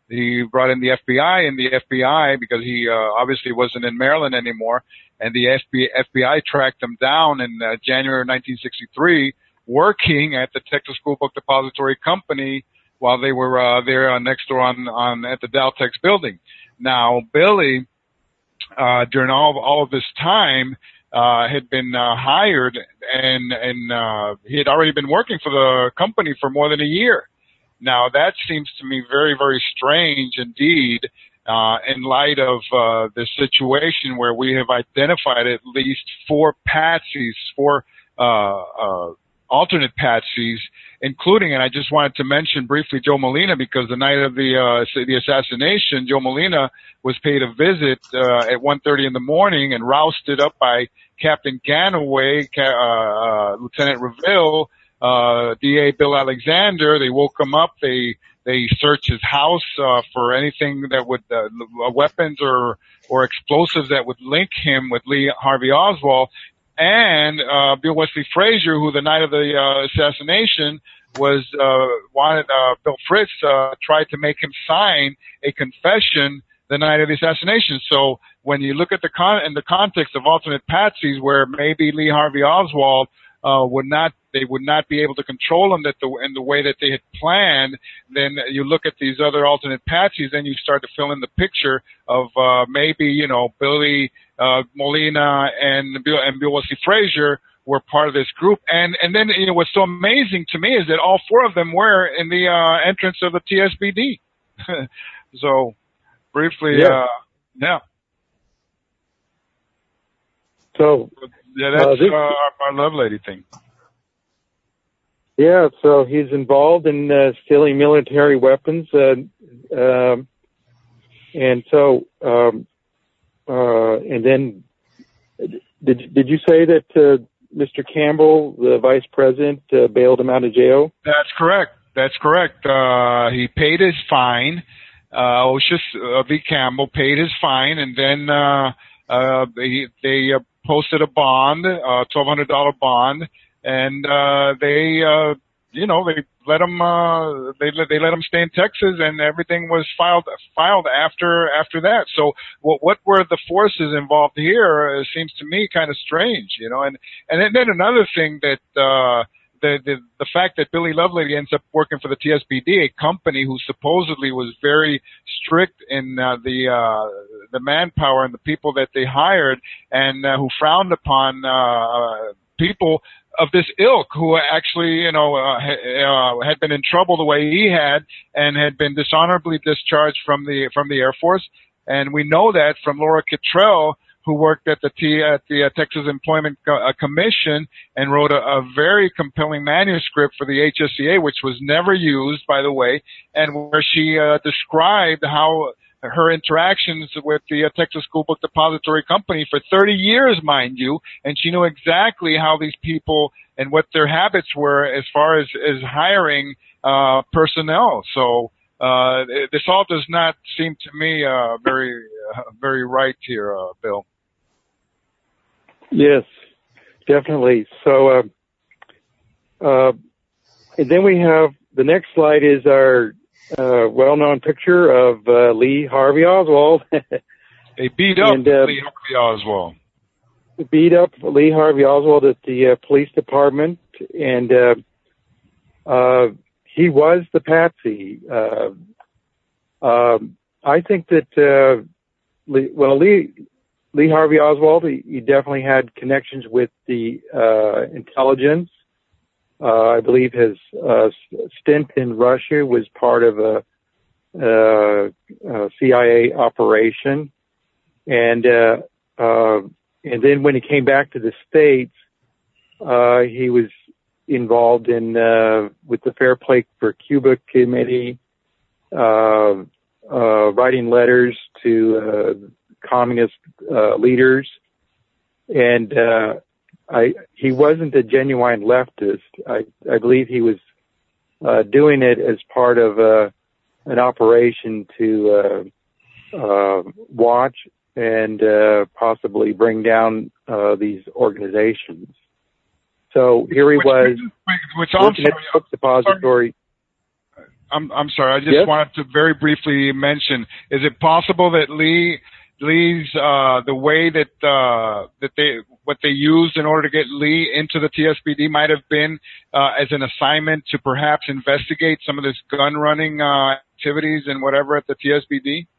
He brought in the F B I, and the F B I, because he uh, obviously wasn't in Maryland anymore, and the F B I tracked him down in uh, January of nineteen sixty-three, working at the Texas School Book Depository Company while they were uh, there uh, next door on, on at the Daltex building. Now, Billy, uh, during all of, all of this time, uh, had been uh, hired, and and uh, he had already been working for the company for more than a year. Now, that seems to me very, very strange indeed, uh, in light of uh, the situation where we have identified at least four patsies, four uh, uh, alternate patsies, including, and I just wanted to mention briefly Joe Molina, because the night of the uh, the assassination, Joe Molina was paid a visit uh, at one thirty in the morning and rousted up by Captain Ganaway, uh, uh, Lieutenant Reville, uh, D A Bill Alexander. They woke him up. They they searched his house uh, for anything that would uh, weapons or or explosives that would link him with Lee Harvey Oswald. And uh Bill Wesley Frazier, who the night of the uh, assassination was uh wanted uh Bill Fritz uh tried to make him sign a confession the night of the assassination. So when you look at the con in the context of alternate patsies, where maybe Lee Harvey Oswald uh would not they would not be able to control him that the in the way that they had planned, then you look at these other alternate patsies, then you start to fill in the picture of uh maybe, you know, Billy Uh, Molina and Bill, and Bill Wesley Frazier were part of this group. And, and then, you know, what's so amazing to me is that all four of them were in the, uh, entrance of the T S B D. So, briefly, yeah. uh, yeah. So, yeah, that's, uh, this, uh, our love lady thing. Yeah, so he's involved in, uh, stealing military weapons, uh, um, and so, um, Uh, and then, did did you say that uh, Mister Campbell, the vice president, uh, bailed him out of jail? That's correct. That's correct. Uh, he paid his fine. Uh, Oshus uh, V. Campbell paid his fine, and then uh, uh, they, they uh, posted a bond, a twelve hundred dollars bond, and uh, they, uh, you know, they let him. Uh, they let they let him stay in Texas, and everything was filed filed after after that. So, what what were the forces involved here? It seems to me kind of strange, you know. And and then, then another thing that uh, the the the fact that Billy Lovelady ends up working for the T S B D, a company who supposedly was very strict in uh, the uh, the manpower and the people that they hired, and uh, who frowned upon uh, people of this ilk who actually, you know, uh, uh, had been in trouble the way he had, and had been dishonorably discharged from the from the Air Force. And we know that from Laura Kittrell, who worked at the T, at the uh, Texas Employment Co- uh, Commission and wrote a, a very compelling manuscript for the H S C A, which was never used, by the way, and where she uh, described how her interactions with the uh, Texas School Book Depository Company for thirty years, mind you, and she knew exactly how these people and what their habits were as far as, as hiring uh, personnel. So uh, this all does not seem to me uh, very, uh, very right here, uh, Bill. Yes, definitely. So, uh, uh, and then we have the next slide is our Uh, well-known picture of uh, Lee Harvey Oswald. They beat up and, uh, Lee Harvey Oswald. Beat up Lee Harvey Oswald at the uh, police department, and uh, uh, he was the patsy. Uh, uh, I think that uh, Lee, well, Lee Lee Harvey Oswald, he, he definitely had connections with the uh, intelligence. Uh, I believe his uh, stint in Russia was part of a, uh, a C I A operation, and uh, uh, and then when he came back to the States, uh, he was involved in uh, with the Fair Play for Cuba Committee, uh, uh, writing letters to uh, communist uh, leaders, and. Uh, I, he wasn't a genuine leftist. I, I believe he was uh, doing it as part of uh, an operation to uh, uh, watch and uh, possibly bring down uh, these organizations. So here he which, was which, which, working at the book depository. I'm I'm sorry. I just yes? wanted to very briefly mention: is it possible that Lee Lee's uh, the way that uh, that they what they used in order to get Lee into the T S P D might have been uh, as an assignment to perhaps investigate some of this gun running uh, activities and whatever at the T S P D?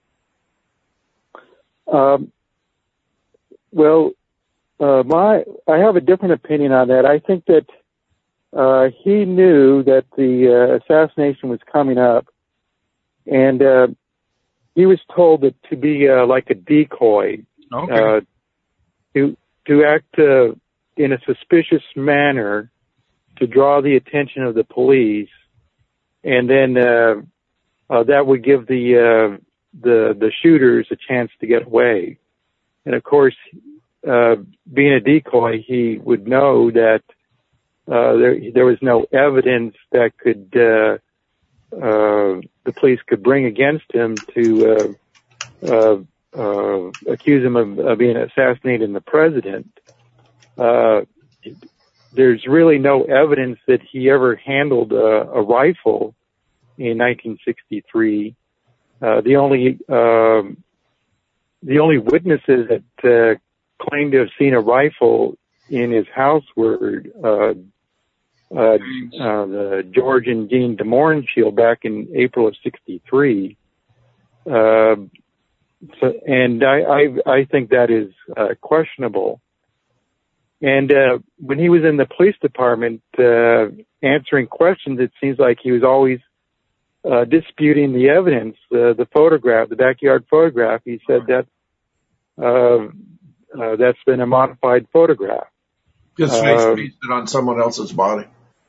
Um, well, uh, my I have a different opinion on that. I think that uh, he knew that the uh, assassination was coming up, and uh, he was told that to be uh, like a decoy, okay. uh, to to act uh, in a suspicious manner to draw the attention of the police, and then uh, uh, that would give the uh, the the shooters a chance to get away. And of course, uh, being a decoy, he would know that uh, there there was no evidence that could. Uh, Uh, the police could bring against him to uh, uh, uh, accuse him of, of being assassinating the president. Uh, there's really no evidence that he ever handled a, a rifle in nineteen sixty-three. Uh, the only uh, the only witnesses that uh, claimed to have seen a rifle in his house were uh, Uh, uh, the George and Jean DeMornshield back in April of sixty-three. Uh, so, and I, I, I think that is uh, questionable. And uh, when he was in the police department uh, answering questions, it seems like he was always uh, disputing the evidence, uh, the photograph, the backyard photograph. He said that uh, uh, that's been a modified photograph. His face uh, pasted on someone else's body.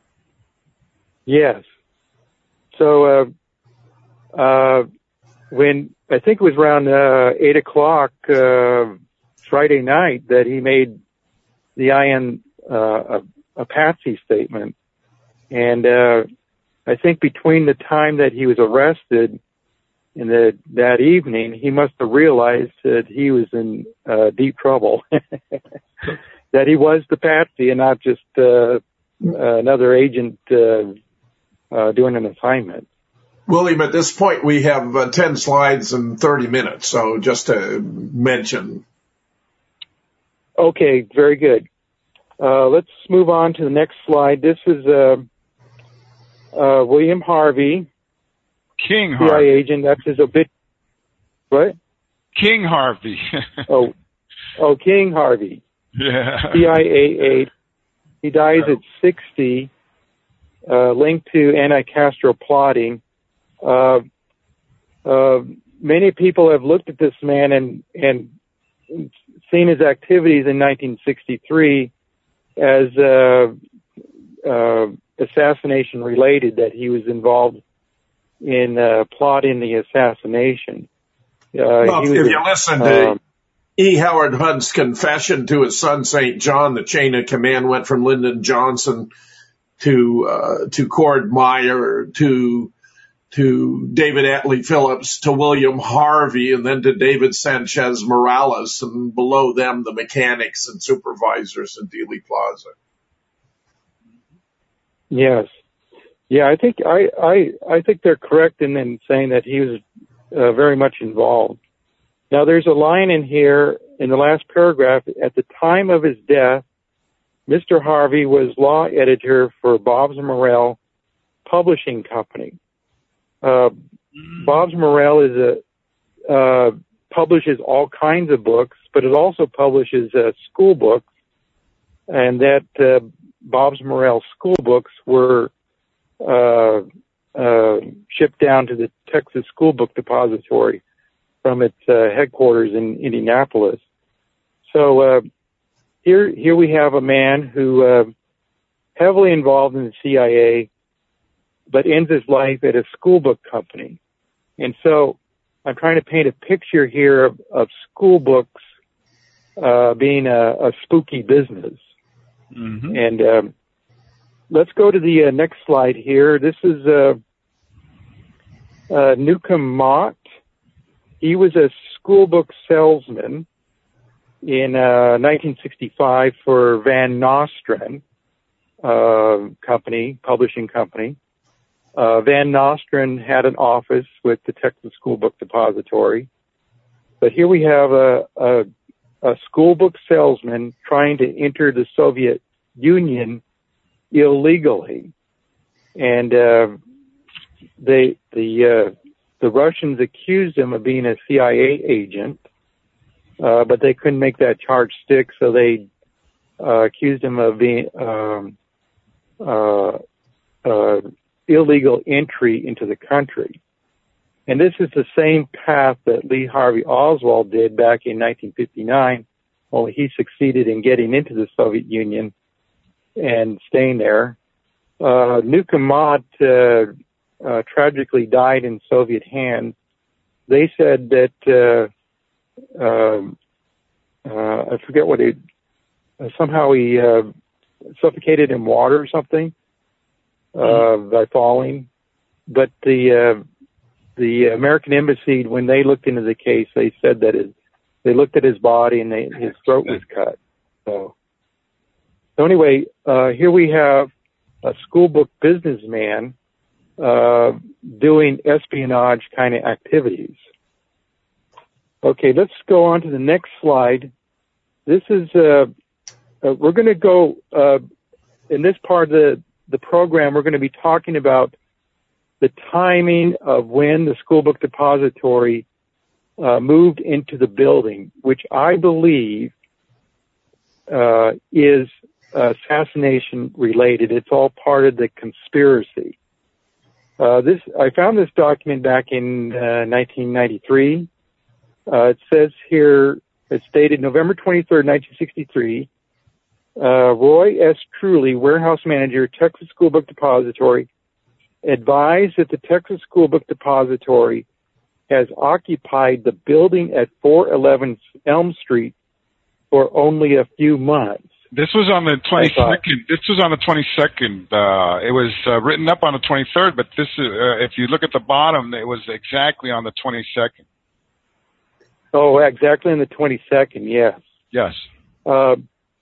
Yes. So, uh, uh, when I think it was around, uh, eight o'clock, uh, Friday night that he made the I N, uh, a, a patsy statement. And, uh, I think between the time that he was arrested and the, that evening, he must have realized that he was in, uh, deep trouble. That he was the patsy and not just, uh, another agent, uh, Uh, doing an assignment. William, at this point, we have uh, ten slides and thirty minutes, so just to mention. Okay, very good. Uh, let's move on to the next slide. This is uh, uh, William Harvey. King Harvey. C I A agent. That's his obit. What? King Harvey. oh, oh, King Harvey. Yeah. C I A aide. He dies at sixty. Uh, linked to anti-Castro plotting. Uh, uh, many people have looked at this man and, and seen his activities in nineteen sixty-three as, uh, uh, assassination related, that he was involved in, uh, plotting the assassination. Uh, well, he was if a, you listen to um, E. Howard Hunt's confession to his son, Saint John, the chain of command went from Lyndon Johnson to, uh, to Cord Meyer, to, to David Atlee Phillips, to William Harvey, and then to David Sanchez Morales, and below them, the mechanics and supervisors in Dealey Plaza. Yes. Yeah, I think, I, I, I think they're correct in, in saying that he was uh, very much involved. Now, there's a line in here in the last paragraph: at the time of his death, Mister Harvey was law editor for Bobbs Morell Publishing Company. Uh, mm. Bobbs Morell is a, uh, publishes all kinds of books, but it also publishes uh, school books, and that uh, Bobbs Morell school books were uh, uh, shipped down to the Texas School Book Depository from its uh, headquarters in Indianapolis. So, uh, Here, here we have a man who, uh, heavily involved in the C I A, but ends his life at a school book company. And so I'm trying to paint a picture here of, of school books, uh, being a, a spooky business. Mm-hmm. And, um, let's go to the uh, next slide here. This is, uh, uh, Newcomb Mott. He was a school book salesman in uh, nineteen sixty-five for Van Nostrand uh, company, publishing company. Uh, Van Nostrand had an office with the Texas School Book Depository. But here we have a, a, a school book salesman trying to enter the Soviet Union illegally. And uh, they, the, uh, the Russians accused him of being a C I A agent, uh, but they couldn't make that charge stick, so they uh, accused him of being um, uh, uh, illegal entry into the country. And this is the same path that Lee Harvey Oswald did back in nineteen fifty-nine, only he succeeded in getting into the Soviet Union and staying there. Uh, Nuka Mott uh, uh, tragically died in Soviet hands. They said that, uh, uh, uh, I forget what he, uh, somehow he uh, suffocated in water or something uh, mm-hmm. by falling. But the uh, the American Embassy, when they looked into the case, they said that his, they looked at his body and they, his throat was cut. So, so anyway, uh, here we have a school book businessman uh, doing espionage kind of activities. Okay, let's go on to the next slide. This is, uh, uh, we're going to go, uh, in this part of the, the program, we're going to be talking about the timing of when the School Book Depository uh, moved into the building, which I believe uh, is assassination related. It's all part of the conspiracy. Uh, this I found this document back in uh, nineteen ninety-three. Uh, it says here, it's dated November twenty-third, nineteen sixty-three. Uh, Roy S. Truly, warehouse manager, Texas School Book Depository, advised that the Texas School Book Depository has occupied the building at four eleven Elm Street for only a few months. This was on the twenty-second. This was on the twenty-second. Uh, it was uh, written up on the twenty-third, but this is, uh, if you look at the bottom, it was exactly on the twenty-second. Oh, exactly on the twenty-second, yes. Yes. Uh,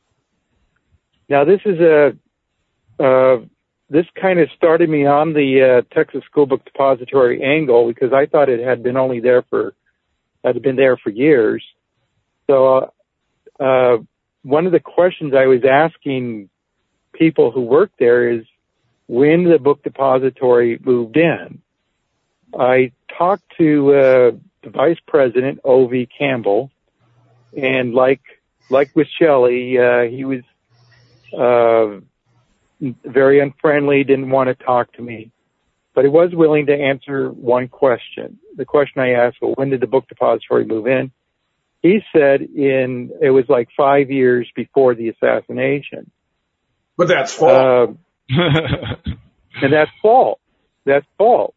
now, this is a, uh, this kind of started me on the uh, Texas School Book Depository angle because I thought it had been only there for, had been there for years. So, uh, uh, one of the questions I was asking people who work there is when the book depository moved in. I talked to uh, the vice president, O V Campbell, and like like with Shelley, uh, he was uh, very unfriendly, didn't want to talk to me, but he was willing to answer one question. The question I asked, well, when did the book depository move in? He said in, it was like five years before the assassination. But that's false. Uh, and that's false. That's false.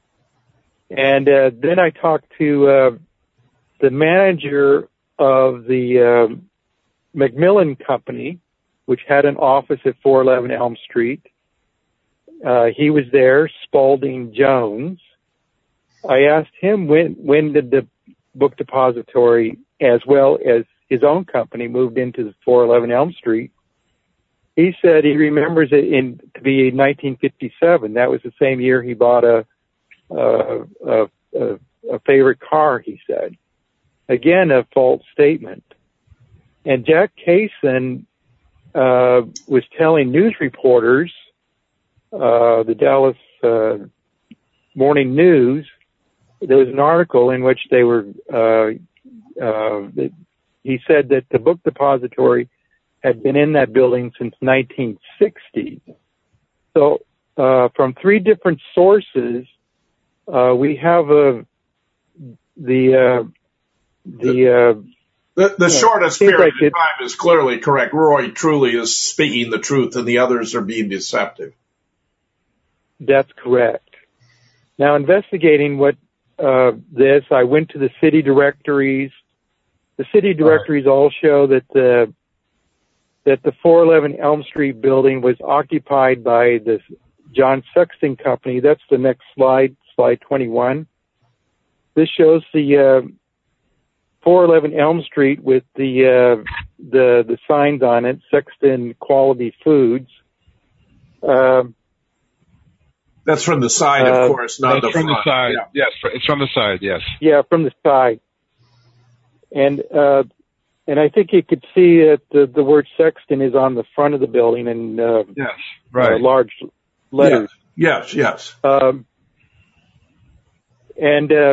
And uh, then I talked to uh, the manager of the uh, Macmillan Company, which had an office at four eleven Elm Street. Uh, he was there, Spalding Jones. I asked him when, when did the book depository, as well as his own company, moved into four eleven Elm Street. He said he remembers it in to be nineteen fifty-seven. That was the same year he bought a a, a, a, a favorite car, he said. Again, a false statement. And Jack Kaysen uh, was telling news reporters, uh, the Dallas uh, Morning News, there was an article in which they were, uh, uh, he said that the book depository had been in that building since nineteen sixty. So, uh, from three different sources, uh, we have, uh, the, uh, the, uh, the, the uh, shortest period like of time is clearly correct. Roy truly is speaking the truth and the others are being deceptive. That's correct. Now, investigating what Uh, this, I went to the city directories. The city directories all, right. all show that the that the four eleven Elm Street building was occupied by this John Sexton Company. That's the next slide, slide twenty-one. This shows the uh, four eleven Elm Street with the uh, the the signs on it, Sexton Quality Foods. Uh, That's from the side, of Uh, course, not That's the from front. the side. Yeah. Yes, it's from the side. Yes. Yeah, from the side. And uh, and I think you could see that the, the word Sexton is on the front of the building in uh, Yes. Right. uh, large letters. Yes, yes. Um, and uh,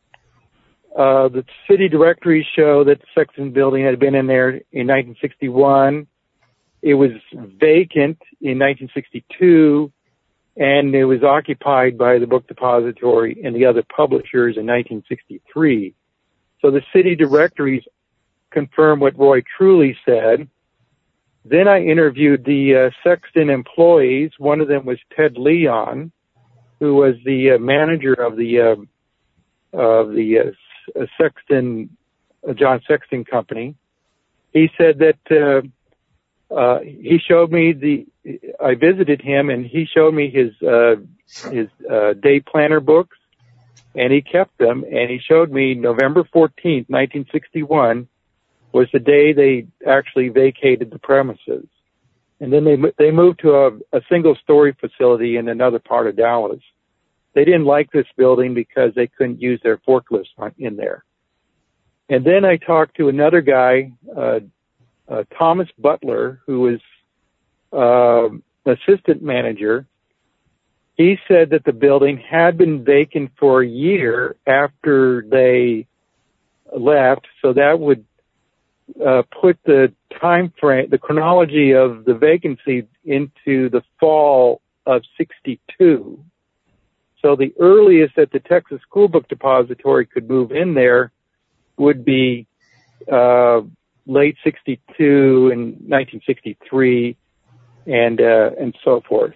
uh, the city directories show that the Sexton building had been in there in nineteen sixty-one. It was vacant in nineteen sixty-two, and it was occupied by the Book Depository and the other publishers in nineteen sixty-three. So the city directories confirm what Roy Truly said. Then I interviewed the uh, Sexton employees. One of them was Ted Leon, who was the uh, manager of the uh, of the uh, Sexton uh, John Sexton Company. He said that uh, uh, he showed me the. I visited him, and he showed me his uh, his uh, day planner books, and he kept them. And he showed me November fourteenth, nineteen sixty-one. Was the day they actually vacated the premises. And then they they moved to a, a single-story facility in another part of Dallas. They didn't like this building because they couldn't use their forklifts on, in there. And then I talked to another guy, uh, uh, Thomas Butler, who was uh, assistant manager. He said that the building had been vacant for a year after they left, so that would Uh, put the time frame, the chronology of the vacancy into the fall of sixty-two. So the earliest that the Texas School Book Depository could move in there would be uh, late sixty-two and nineteen sixty-three, and uh, and so forth.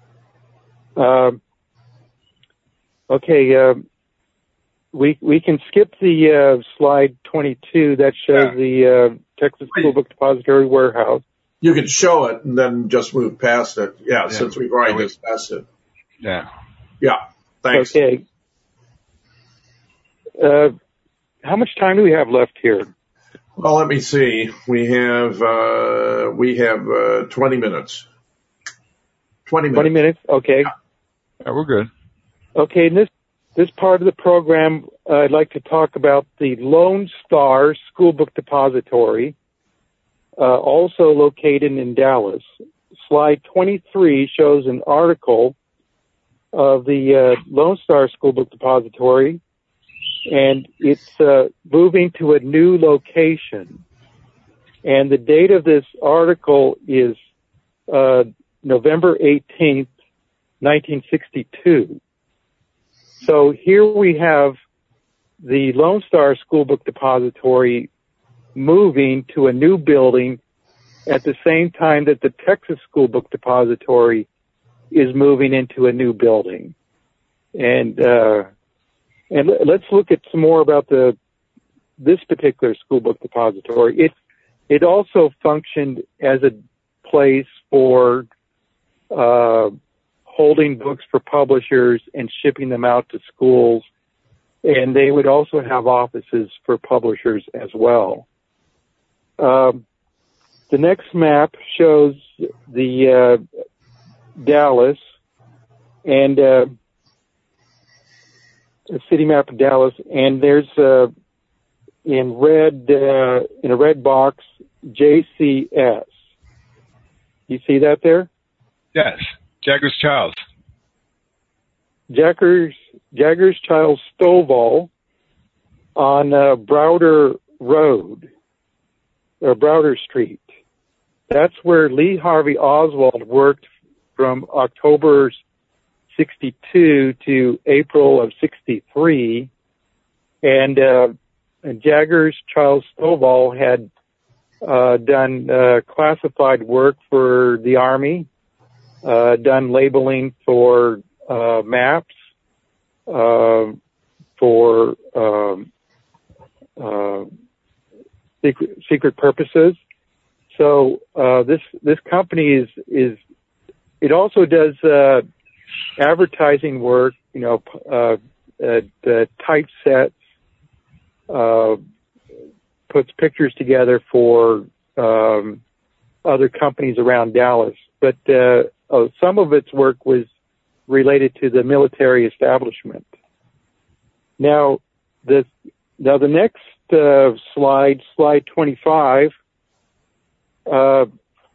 Um, okay. Uh, We we can skip the uh, slide twenty-two that shows yeah. the uh, Texas School Book Depository warehouse. You can show it and then just move past it. Yeah, yeah. Since we've already yeah, discussed it. Yeah. Yeah. Thanks. Okay. Uh, how much time do we have left here? Well, let me see. We have uh, we have uh, twenty minutes. Twenty minutes. Twenty minutes. Okay. Yeah, yeah we're good. Okay. And this. This part of the program, uh, I'd like to talk about the Lone Star School Book Depository, uh, also located in Dallas. Slide twenty-three shows an article of the uh, Lone Star School Book Depository, and it's uh, moving to a new location. And the date of this article is uh, November eighteenth, nineteen sixty-two. So here we have the Lone Star School Book Depository moving to a new building at the same time that the Texas School Book Depository is moving into a new building. And uh, and let's look at some more about the this particular School Book Depository. It it also functioned as a place for uh, holding books for publishers and shipping them out to schools. And they would also have offices for publishers as well. Um, the next map shows the uh, Dallas and uh, the city map of Dallas, and there's uh, in red uh, in a red box J C S. You see that there? Yes. Jaggers Chiles. Jaggers, Jaggers Chiles Stovall on uh, Browder Road, or Browder Street. That's where Lee Harvey Oswald worked from October sixty-two to April of sixty-three. And, uh, and Jaggers Chiles Stovall had uh, done uh, classified work for the Army. Uh, done labeling for uh, maps, uh, for um, uh, secret, secret purposes. So uh, this this company is is it also does uh, advertising work. You know, uh, uh, the typesets, uh, puts pictures together for um, other companies around Dallas, but. Uh, Oh, some of its work was related to the military establishment. Now, the now the next uh, slide, slide twenty-five, uh,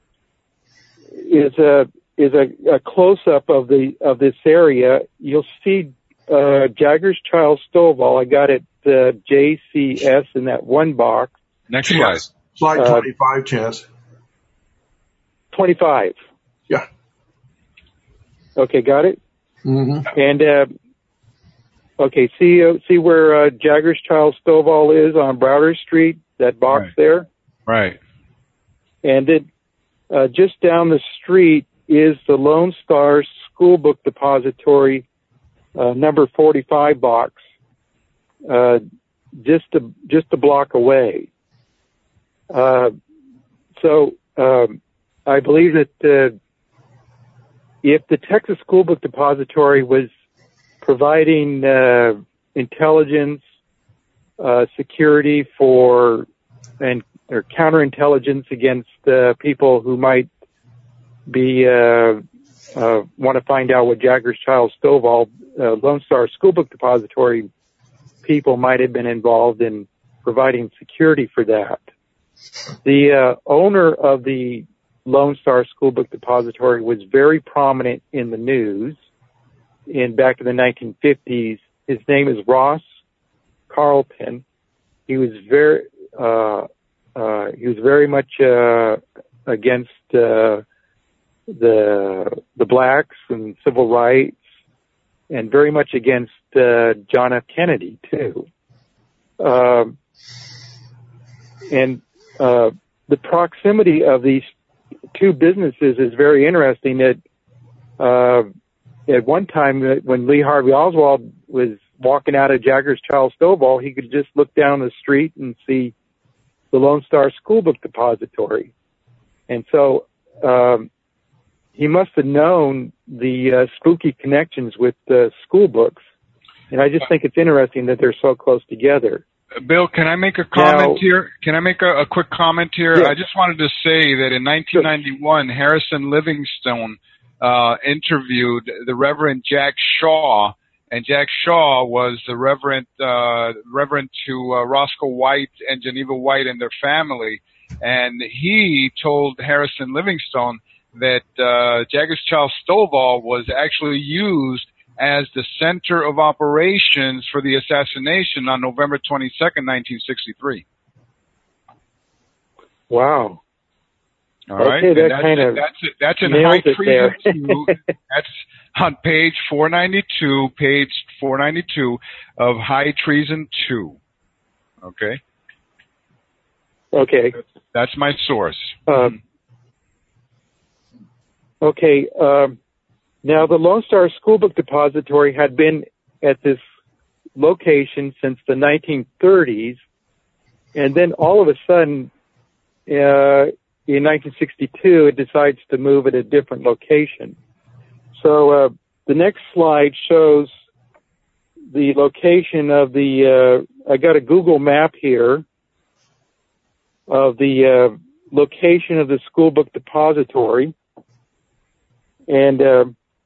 is a is a, a close up of the of this area. You'll see uh, Jaggers Child Stovall. I got it uh, J C S in that one box. Next slide. Slide Uh, twenty-five, Chaz. twenty-five. Yeah. Okay, got it. Mm-hmm. And uh, okay, see uh, see where uh, Jaggers Child Stovall is on Browder Street. That box Right. there. Right. And it uh, just down the street is the Lone Star School Book Depository, uh, number forty-five box, uh, just a just a block away. Uh, so um, I believe that uh, if the Texas School Book Depository was providing uh, intelligence, uh, security for and or counterintelligence against uh, people who might be uh, uh, want to find out what Jaggers Child Stovall, uh, Lone Star School Book Depository people might have been involved in providing security for that. The uh, owner of the Lone Star School Book Depository was very prominent in the news in back in the nineteen fifties. His name is Ross Carlton. He was very uh, uh, he was very much uh, against uh, the the blacks and civil rights, and very much against uh, John F. Kennedy too. Um, and uh, the proximity of these two businesses is very interesting. That uh, at one time, when Lee Harvey Oswald was walking out of Jaggers Child Stovall, he could just look down the street and see the Lone Star School Book Depository. And so um, he must have known the uh, spooky connections with uh, school books. And I just think it's interesting that they're so close together. Bill, can I make a comment Now- here? Can I make a, a quick comment here? Yeah. I just wanted to say that in nineteen ninety-one, Harrison Livingstone uh, interviewed the Reverend Jack Shaw, and Jack Shaw was the Reverend uh, Reverend to uh, Roscoe White and Geneva White and their family, and he told Harrison Livingstone that uh, Jaggers Child Stovall was actually used as the center of operations for the assassination on November twenty-second, nineteen sixty-three. Wow. All right. Okay, And that that's, kind of that's, it. that's in nails High it Treason there. two. That's on page four ninety-two, page four ninety-two of High Treason two. Okay. Okay. That's my source. Um, okay. Um, now, the Lone Star School Book Depository had been at this location since the nineteen thirties, and then all of a sudden, uh, in nineteen sixty-two, it decides to move at a different location. So uh, the next slide shows the location of the, uh, I got a Google map here of the uh, location of the School Book Depository. And uh,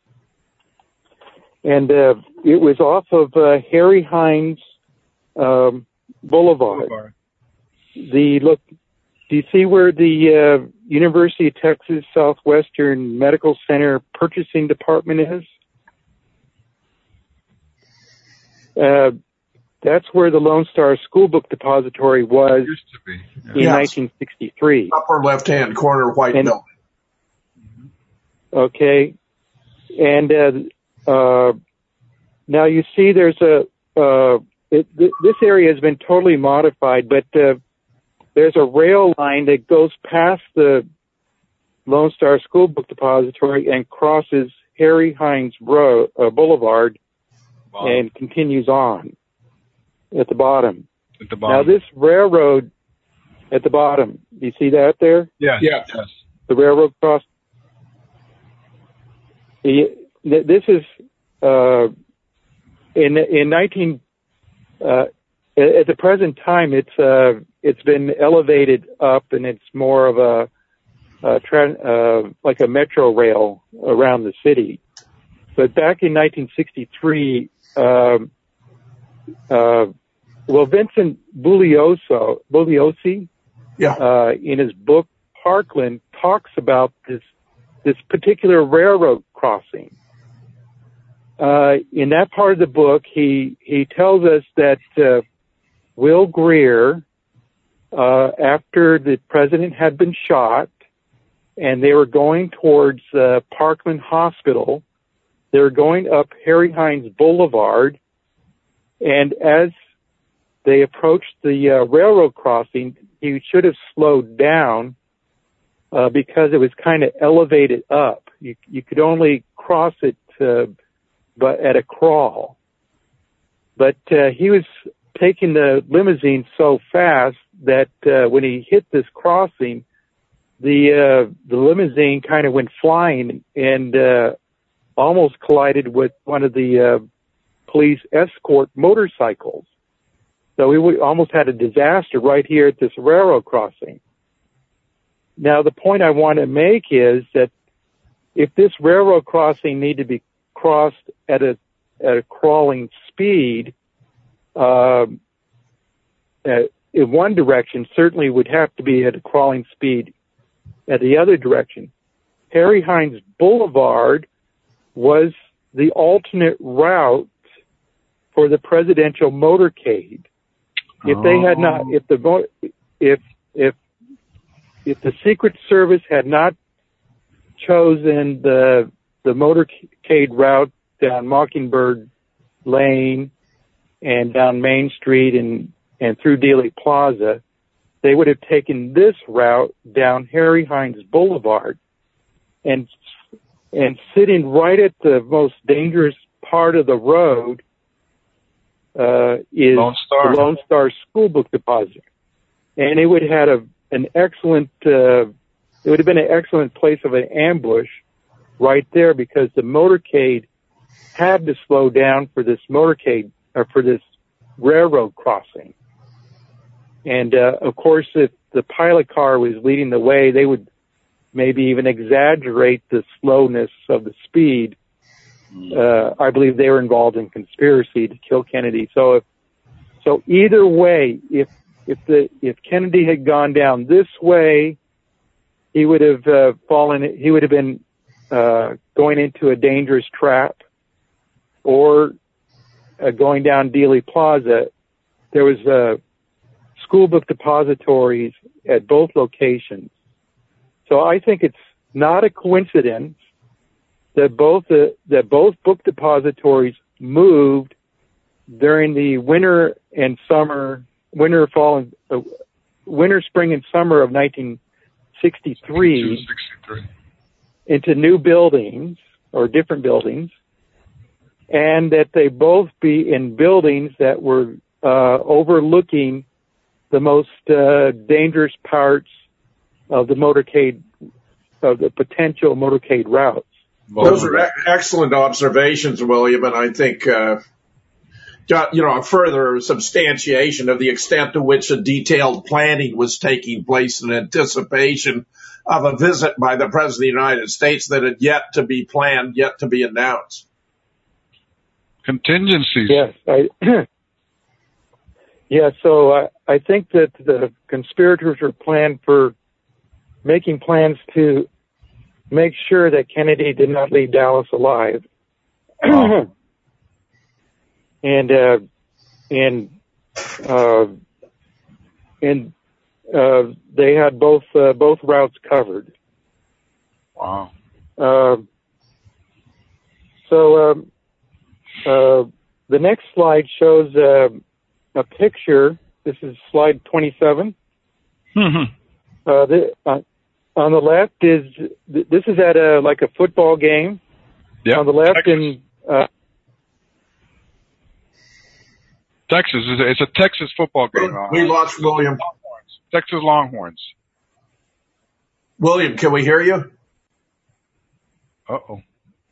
and uh, it was off of uh, Harry Hines um, Boulevard. Boulevard. The look. Do you see where the uh, University of Texas Southwestern Medical Center purchasing department is? Uh, that's where the Lone Star School Book Depository was Used to be. Yeah. in Yes. nineteen sixty-three. Upper left-hand corner, white And- building. Okay. And uh, uh, now you see there's a, uh, it, th- this area has been totally modified, but uh, there's a rail line that goes past the Lone Star School Book Depository and crosses Harry Hines Bro- uh, Boulevard Wow. and continues on at the bottom. At the Now bottom. this railroad at the bottom, do you see that there? yes. Yeah. Yes. The railroad cross. The, this is uh, in in nineteen. Uh, at the present time, it's uh, it's been elevated up, and it's more of a, a tra- uh, like a metro rail around the city. but back in nineteen sixty-three, um, uh, well, Vincent Bugliosi, Bugliosi, yeah, uh, in his book Parkland, talks about this this particular railroad crossing. Uh, in that part of the book, he he tells us that uh, Will Greer, uh, after the president had been shot, and they were going towards uh, Parkland Hospital, they were going up Harry Hines Boulevard, and as they approached the uh, railroad crossing, he should have slowed down uh, because it was kind of elevated up. You, you could only cross it uh, but at a crawl. But uh, he was taking the limousine so fast that uh, when he hit this crossing, the uh, the limousine kind of went flying and uh, almost collided with one of the uh, police escort motorcycles. So we w- almost had a disaster right here at this railroad crossing. Now, the point I want to make is that if this railroad crossing needed to be crossed at a at a crawling speed, uh, uh, in one direction, certainly would have to be at a crawling speed at the other direction. Harry Hines Boulevard was the alternate route for the presidential motorcade. If they had not, if the if if if the Secret Service had not chosen the the motorcade route down Mockingbird Lane and down Main Street and and through Dealey Plaza, they would have taken this route down Harry Hines Boulevard, and and sitting right at the most dangerous part of the road uh, is Lone Star. the Lone Star School Book Depository, and it would have had a an excellent uh, it would have been an excellent place of an ambush right there, because the motorcade had to slow down for this motorcade or for this railroad crossing. And, uh, of course, if the pilot car was leading the way, they would maybe even exaggerate the slowness of the speed. Uh, I believe they were involved in conspiracy to kill Kennedy. So if, so either way, if, if the, if Kennedy had gone down this way, he would have, uh, fallen, he would have been, uh, going into a dangerous trap, or, uh, going down Dealey Plaza. There was, uh, school book depositories at both locations. So I think it's not a coincidence that both the, that both book depositories moved during the winter and summer, winter, fall, and uh, winter, spring, and summer of nineteen sixty-three into new buildings or different buildings, and that they both be in buildings that were uh, overlooking the most uh, dangerous parts of the motorcade, of the potential motorcade routes. Those are e- excellent observations, William, and I think, uh, you know, a further substantiation of the extent to which a detailed planning was taking place in anticipation of a visit by the President of the United States that had yet to be planned, yet to be announced. Contingencies. Yes, I, yeah, so I, I think that the conspirators were planned for making plans to make sure that Kennedy did not leave Dallas alive. Oh. and, uh, and, uh, and, uh, they had both, uh, both routes covered. Wow. Uh, so, um, uh, the next slide shows, uh, a picture. This is slide twenty-seven. Mm-hmm. Uh, the, uh, on the left is, this is at a, like a football game. Yeah. On the left Texas. in, uh, Texas. It's a, it's a Texas football game. We lost William. Longhorns. Texas Longhorns. William, can we hear you? Uh-oh.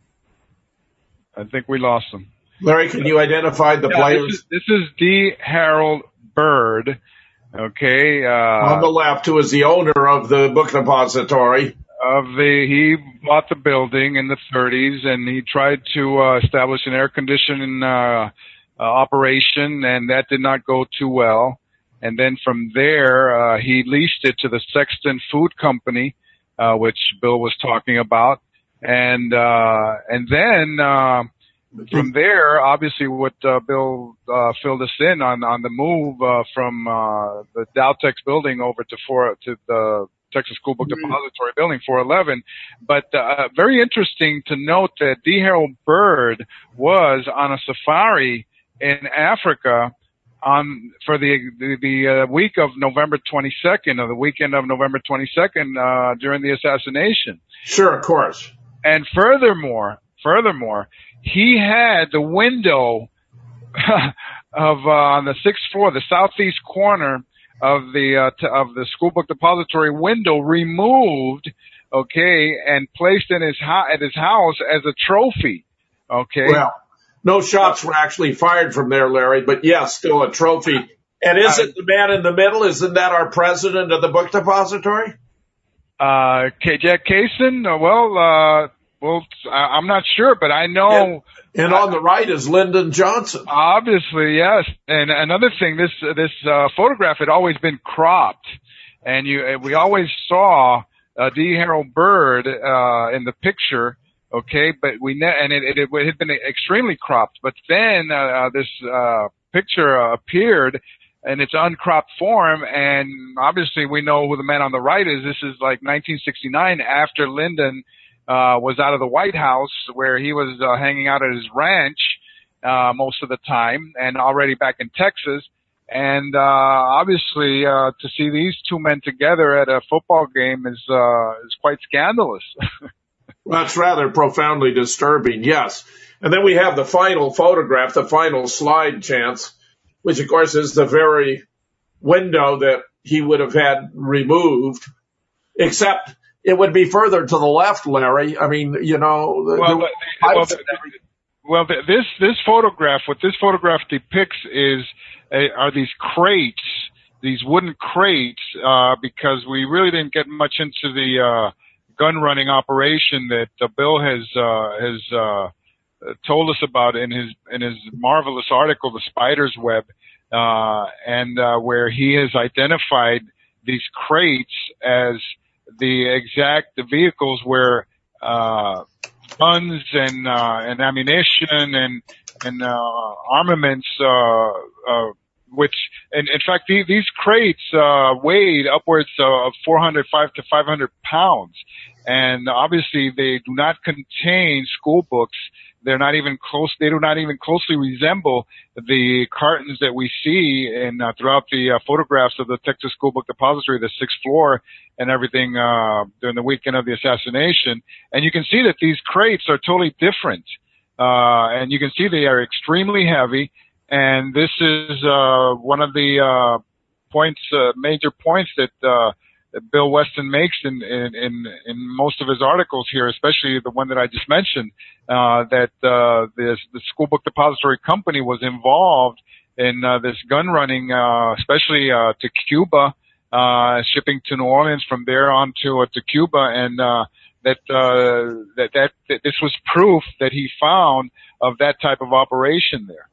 I think we lost them. Larry, can you identify the yeah, players? This is, this is D. Harold Bird. Okay. Uh, on the left, who is the owner of the book depository. of the, he bought the building in the thirties, and he tried to uh, establish an air conditioning uh, uh, operation, and that did not go too well. And then from there, uh, he leased it to the Sexton Food Company, uh, which Bill was talking about. And, uh, and then, uh, from there, obviously what, uh, Bill, uh, filled us in on, on the move, uh, from, uh, the Dowtex building over to four, to the Texas School Book Depository building, four eleven. But, uh, very interesting to note that D. Harold Bird was on a safari in Africa on for the the, the uh, week of November twenty-second, or the weekend of November twenty-second, uh, during the assassination. Sure, of course. And furthermore, furthermore, he had the window of uh, on the sixth floor, the southeast corner of the uh, t- of the School Book Depository window removed, okay, and placed in his ho- at his house as a trophy, okay. Well, no shots were actually fired from there, Larry, but yes, still a trophy. And isn't the man in the middle, isn't that our president of the book depository? Uh, K- Jack Kaysen? Uh, well, uh, well, I- I'm not sure, but I know. And, and on the right is Lyndon Johnson. Obviously, yes. And another thing, this, this, uh, photograph had always been cropped. And you, we always saw, uh, D. Harold Bird, uh, in the picture. Okay, but we ne- and it, it, it had been extremely cropped. But then uh, this uh, picture uh, appeared in its uncropped form, and obviously we know who the man on the right is. This is like nineteen sixty-nine, after Lyndon uh, was out of the White House, where he was uh, hanging out at his ranch uh, most of the time, and already back in Texas. And uh, obviously, uh, to see these two men together at a football game is uh, is quite scandalous. Well, that's rather profoundly disturbing, yes. And then we have the final photograph, the final slide, Chance, which, of course, is the very window that he would have had removed, except it would be further to the left, Larry. I mean, you know. The, well, the, well, the, well, this this photograph, what this photograph depicts is uh, are these crates, these wooden crates, uh, because we really didn't get much into the uh, gun running operation that uh, Bill has uh, has uh, told us about in his in his marvelous article, The Spider's Web, uh, and uh, where he has identified these crates as the exact vehicles where uh, guns and uh, and ammunition and and uh, armaments, uh, uh, which in, in fact these, these crates uh, weighed upwards of four hundred five to five hundred pounds. And obviously they do not contain school books. They're not even close. They do not even closely resemble the cartons that we see in uh, throughout the uh, photographs of the Texas School Book Depository, the sixth floor, and everything uh, during the weekend of the assassination. And you can see that these crates are totally different. Uh, and you can see they are extremely heavy. And this is uh, one of the uh, points, uh, major points that. Uh, that Bill Weston makes in, in, in, in most of his articles here, especially the one that I just mentioned, uh, that, uh, this, the School Book Depository Company was involved in, uh, this gun running, uh, especially, uh, to Cuba, uh, shipping to New Orleans from there on to, uh, to Cuba. And, uh, that, uh, that, that, that this was proof that he found of that type of operation there.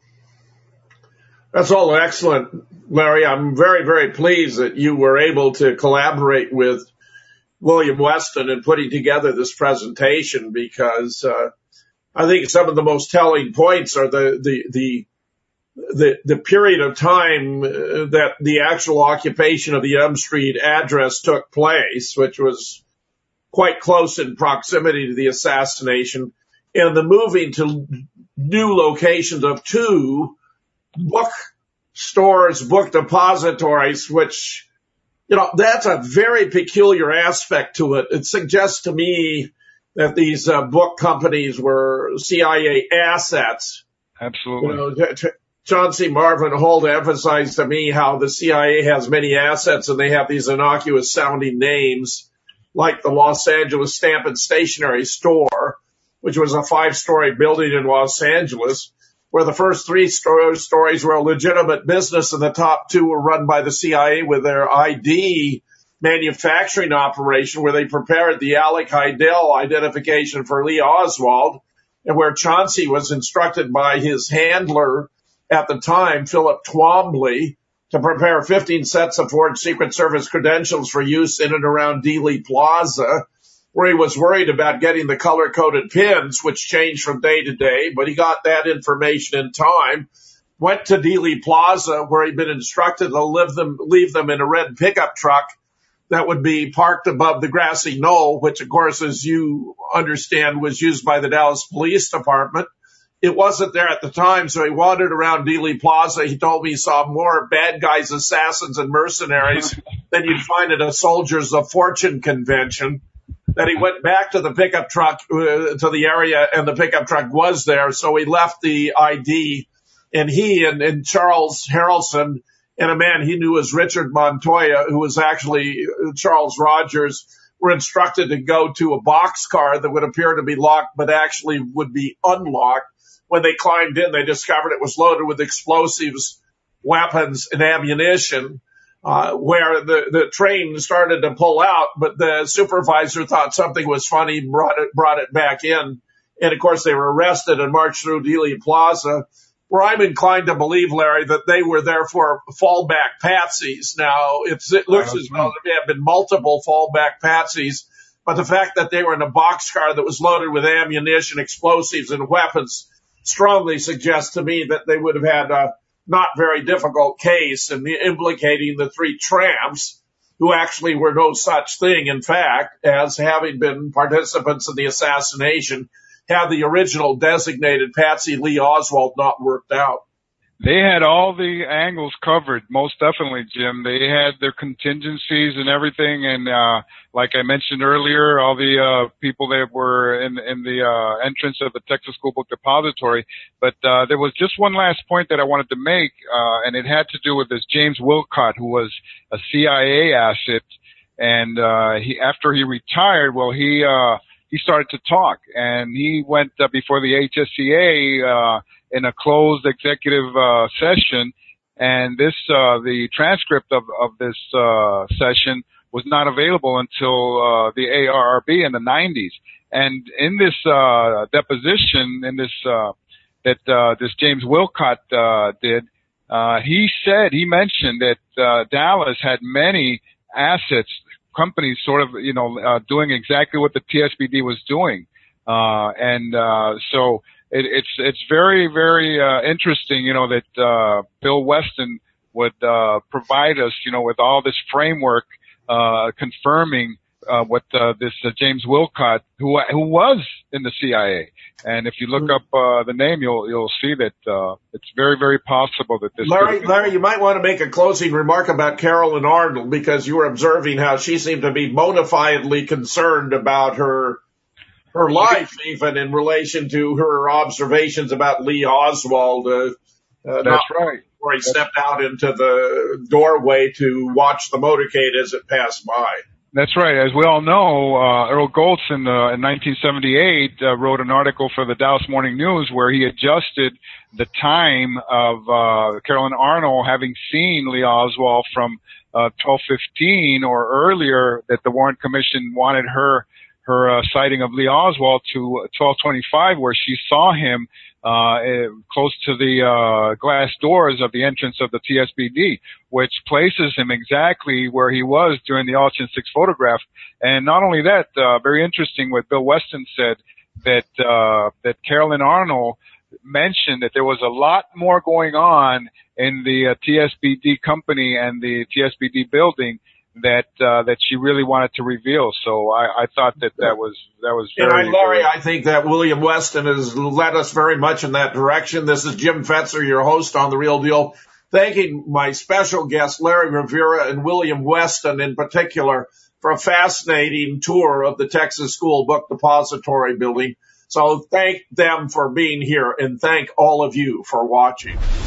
That's all excellent, Larry. I'm very, very pleased that you were able to collaborate with William Weston in putting together this presentation, because uh, I think some of the most telling points are the the the the, the period of time that the actual occupation of the Elm Street address took place, which was quite close in proximity to the assassination, and the moving to new locations of two book stores, book depositories, which, you know, that's a very peculiar aspect to it. It suggests to me that these uh, book companies were C I A assets. Absolutely. You know, t- t- John C. Marvin Holt emphasized to me how the C I A has many assets and they have these innocuous sounding names, like the Los Angeles Stamp and Stationery Store, which was a five-story building in Los Angeles, where the first three sto- stories were a legitimate business and the top two were run by the C I A with their I D manufacturing operation where they prepared the Alec Heidel identification for Lee Oswald, and where Chauncey was instructed by his handler at the time, Philip Twombly, to prepare fifteen sets of forged Secret Service credentials for use in and around Dealey Plaza, where he was worried about getting the color-coded pins, which changed from day to day, but he got that information in time. Went to Dealey Plaza, where he'd been instructed to leave them, leave them in a red pickup truck that would be parked above the grassy knoll, which, of course, as you understand, was used by the Dallas Police Department. It wasn't there at the time, so he wandered around Dealey Plaza. He told me he saw more bad guys, assassins, and mercenaries than you'd find at a Soldiers of Fortune convention. That he went back to the pickup truck, uh, to the area, and the pickup truck was there, so he left the I D, and he and, and Charles Harrelson and a man he knew as Richard Montoya, who was actually Charles Rogers, were instructed to go to a boxcar that would appear to be locked but actually would be unlocked. When they climbed in, they discovered it was loaded with explosives, weapons, and ammunition, uh, where the, the train started to pull out, but the supervisor thought something was funny, brought it, brought it back in. And, of course, they were arrested and marched through Dealey Plaza, where I'm inclined to believe, Larry, that they were therefore fallback patsies. Now, it's, it looks as though there may have been multiple fallback patsies, but the fact that they were in a boxcar that was loaded with ammunition, explosives, and weapons strongly suggests to me that they would have had a not very difficult case in the, implicating the three tramps who actually were no such thing, in fact, as having been participants in the assassination, had the original designated Patsy Lee Oswald not worked out. They had all the angles covered, most definitely, Jim. They had their contingencies and everything, and uh like I mentioned earlier, all the uh people that were in in the uh entrance of the Texas School Book Depository. But uh there was just one last point that I wanted to make, uh and it had to do with this James Wilcott, who was a C I A asset, and uh he after he retired, well, he uh he started to talk, and he went uh, before the H S C A uh in a closed executive uh session, and this uh the transcript of of this uh session was not available until uh the A R R B in the nineties. And in this uh deposition, in this uh that uh this James Wilcott uh did, uh he said, he mentioned that uh Dallas had many assets, companies sort of, you know, uh doing exactly what the T S B D was doing. Uh and uh so It, it's it's very, very uh, interesting, you know, that uh, Bill Weston would uh, provide us, you know, with all this framework uh, confirming uh, what uh, this uh, James Wilcott, who who was in the C I A, and if you look up uh, the name, you'll you'll see that uh, it's very, very possible that this. Larry, Larry, you might want to make a closing remark about Carolyn Arnold, because you were observing how she seemed to be bona fidely concerned about her. Her life, even in relation to her observations about Lee Oswald. Uh, uh, That's right. Before he stepped out into the doorway to watch the motorcade as it passed by. That's right. As we all know, uh, Earl Goltz in, uh, in nineteen seventy-eight uh, wrote an article for the Dallas Morning News where he adjusted the time of uh, Carolyn Arnold having seen Lee Oswald from uh, twelve fifteen or earlier, that the Warren Commission wanted her her uh, sighting of Lee Oswald to twelve twenty-five, where she saw him uh close to the uh glass doors of the entrance of the T S B D, which places him exactly where he was during the Auction six photograph. And not only that, uh very interesting what Bill Weston said, that uh that Carolyn Arnold mentioned that there was a lot more going on in the uh, T S B D company and the T S B D building that uh, that she really wanted to reveal. So I, I thought that that was that was very. And I, Larry, I think that William Weston has led us very much in that direction. This is Jim Fetzer, your host on The Real Deal, thanking my special guests, Larry Rivera and William Weston in particular, for a fascinating tour of the Texas School Book Depository building. So thank them for being here, and thank all of you for watching.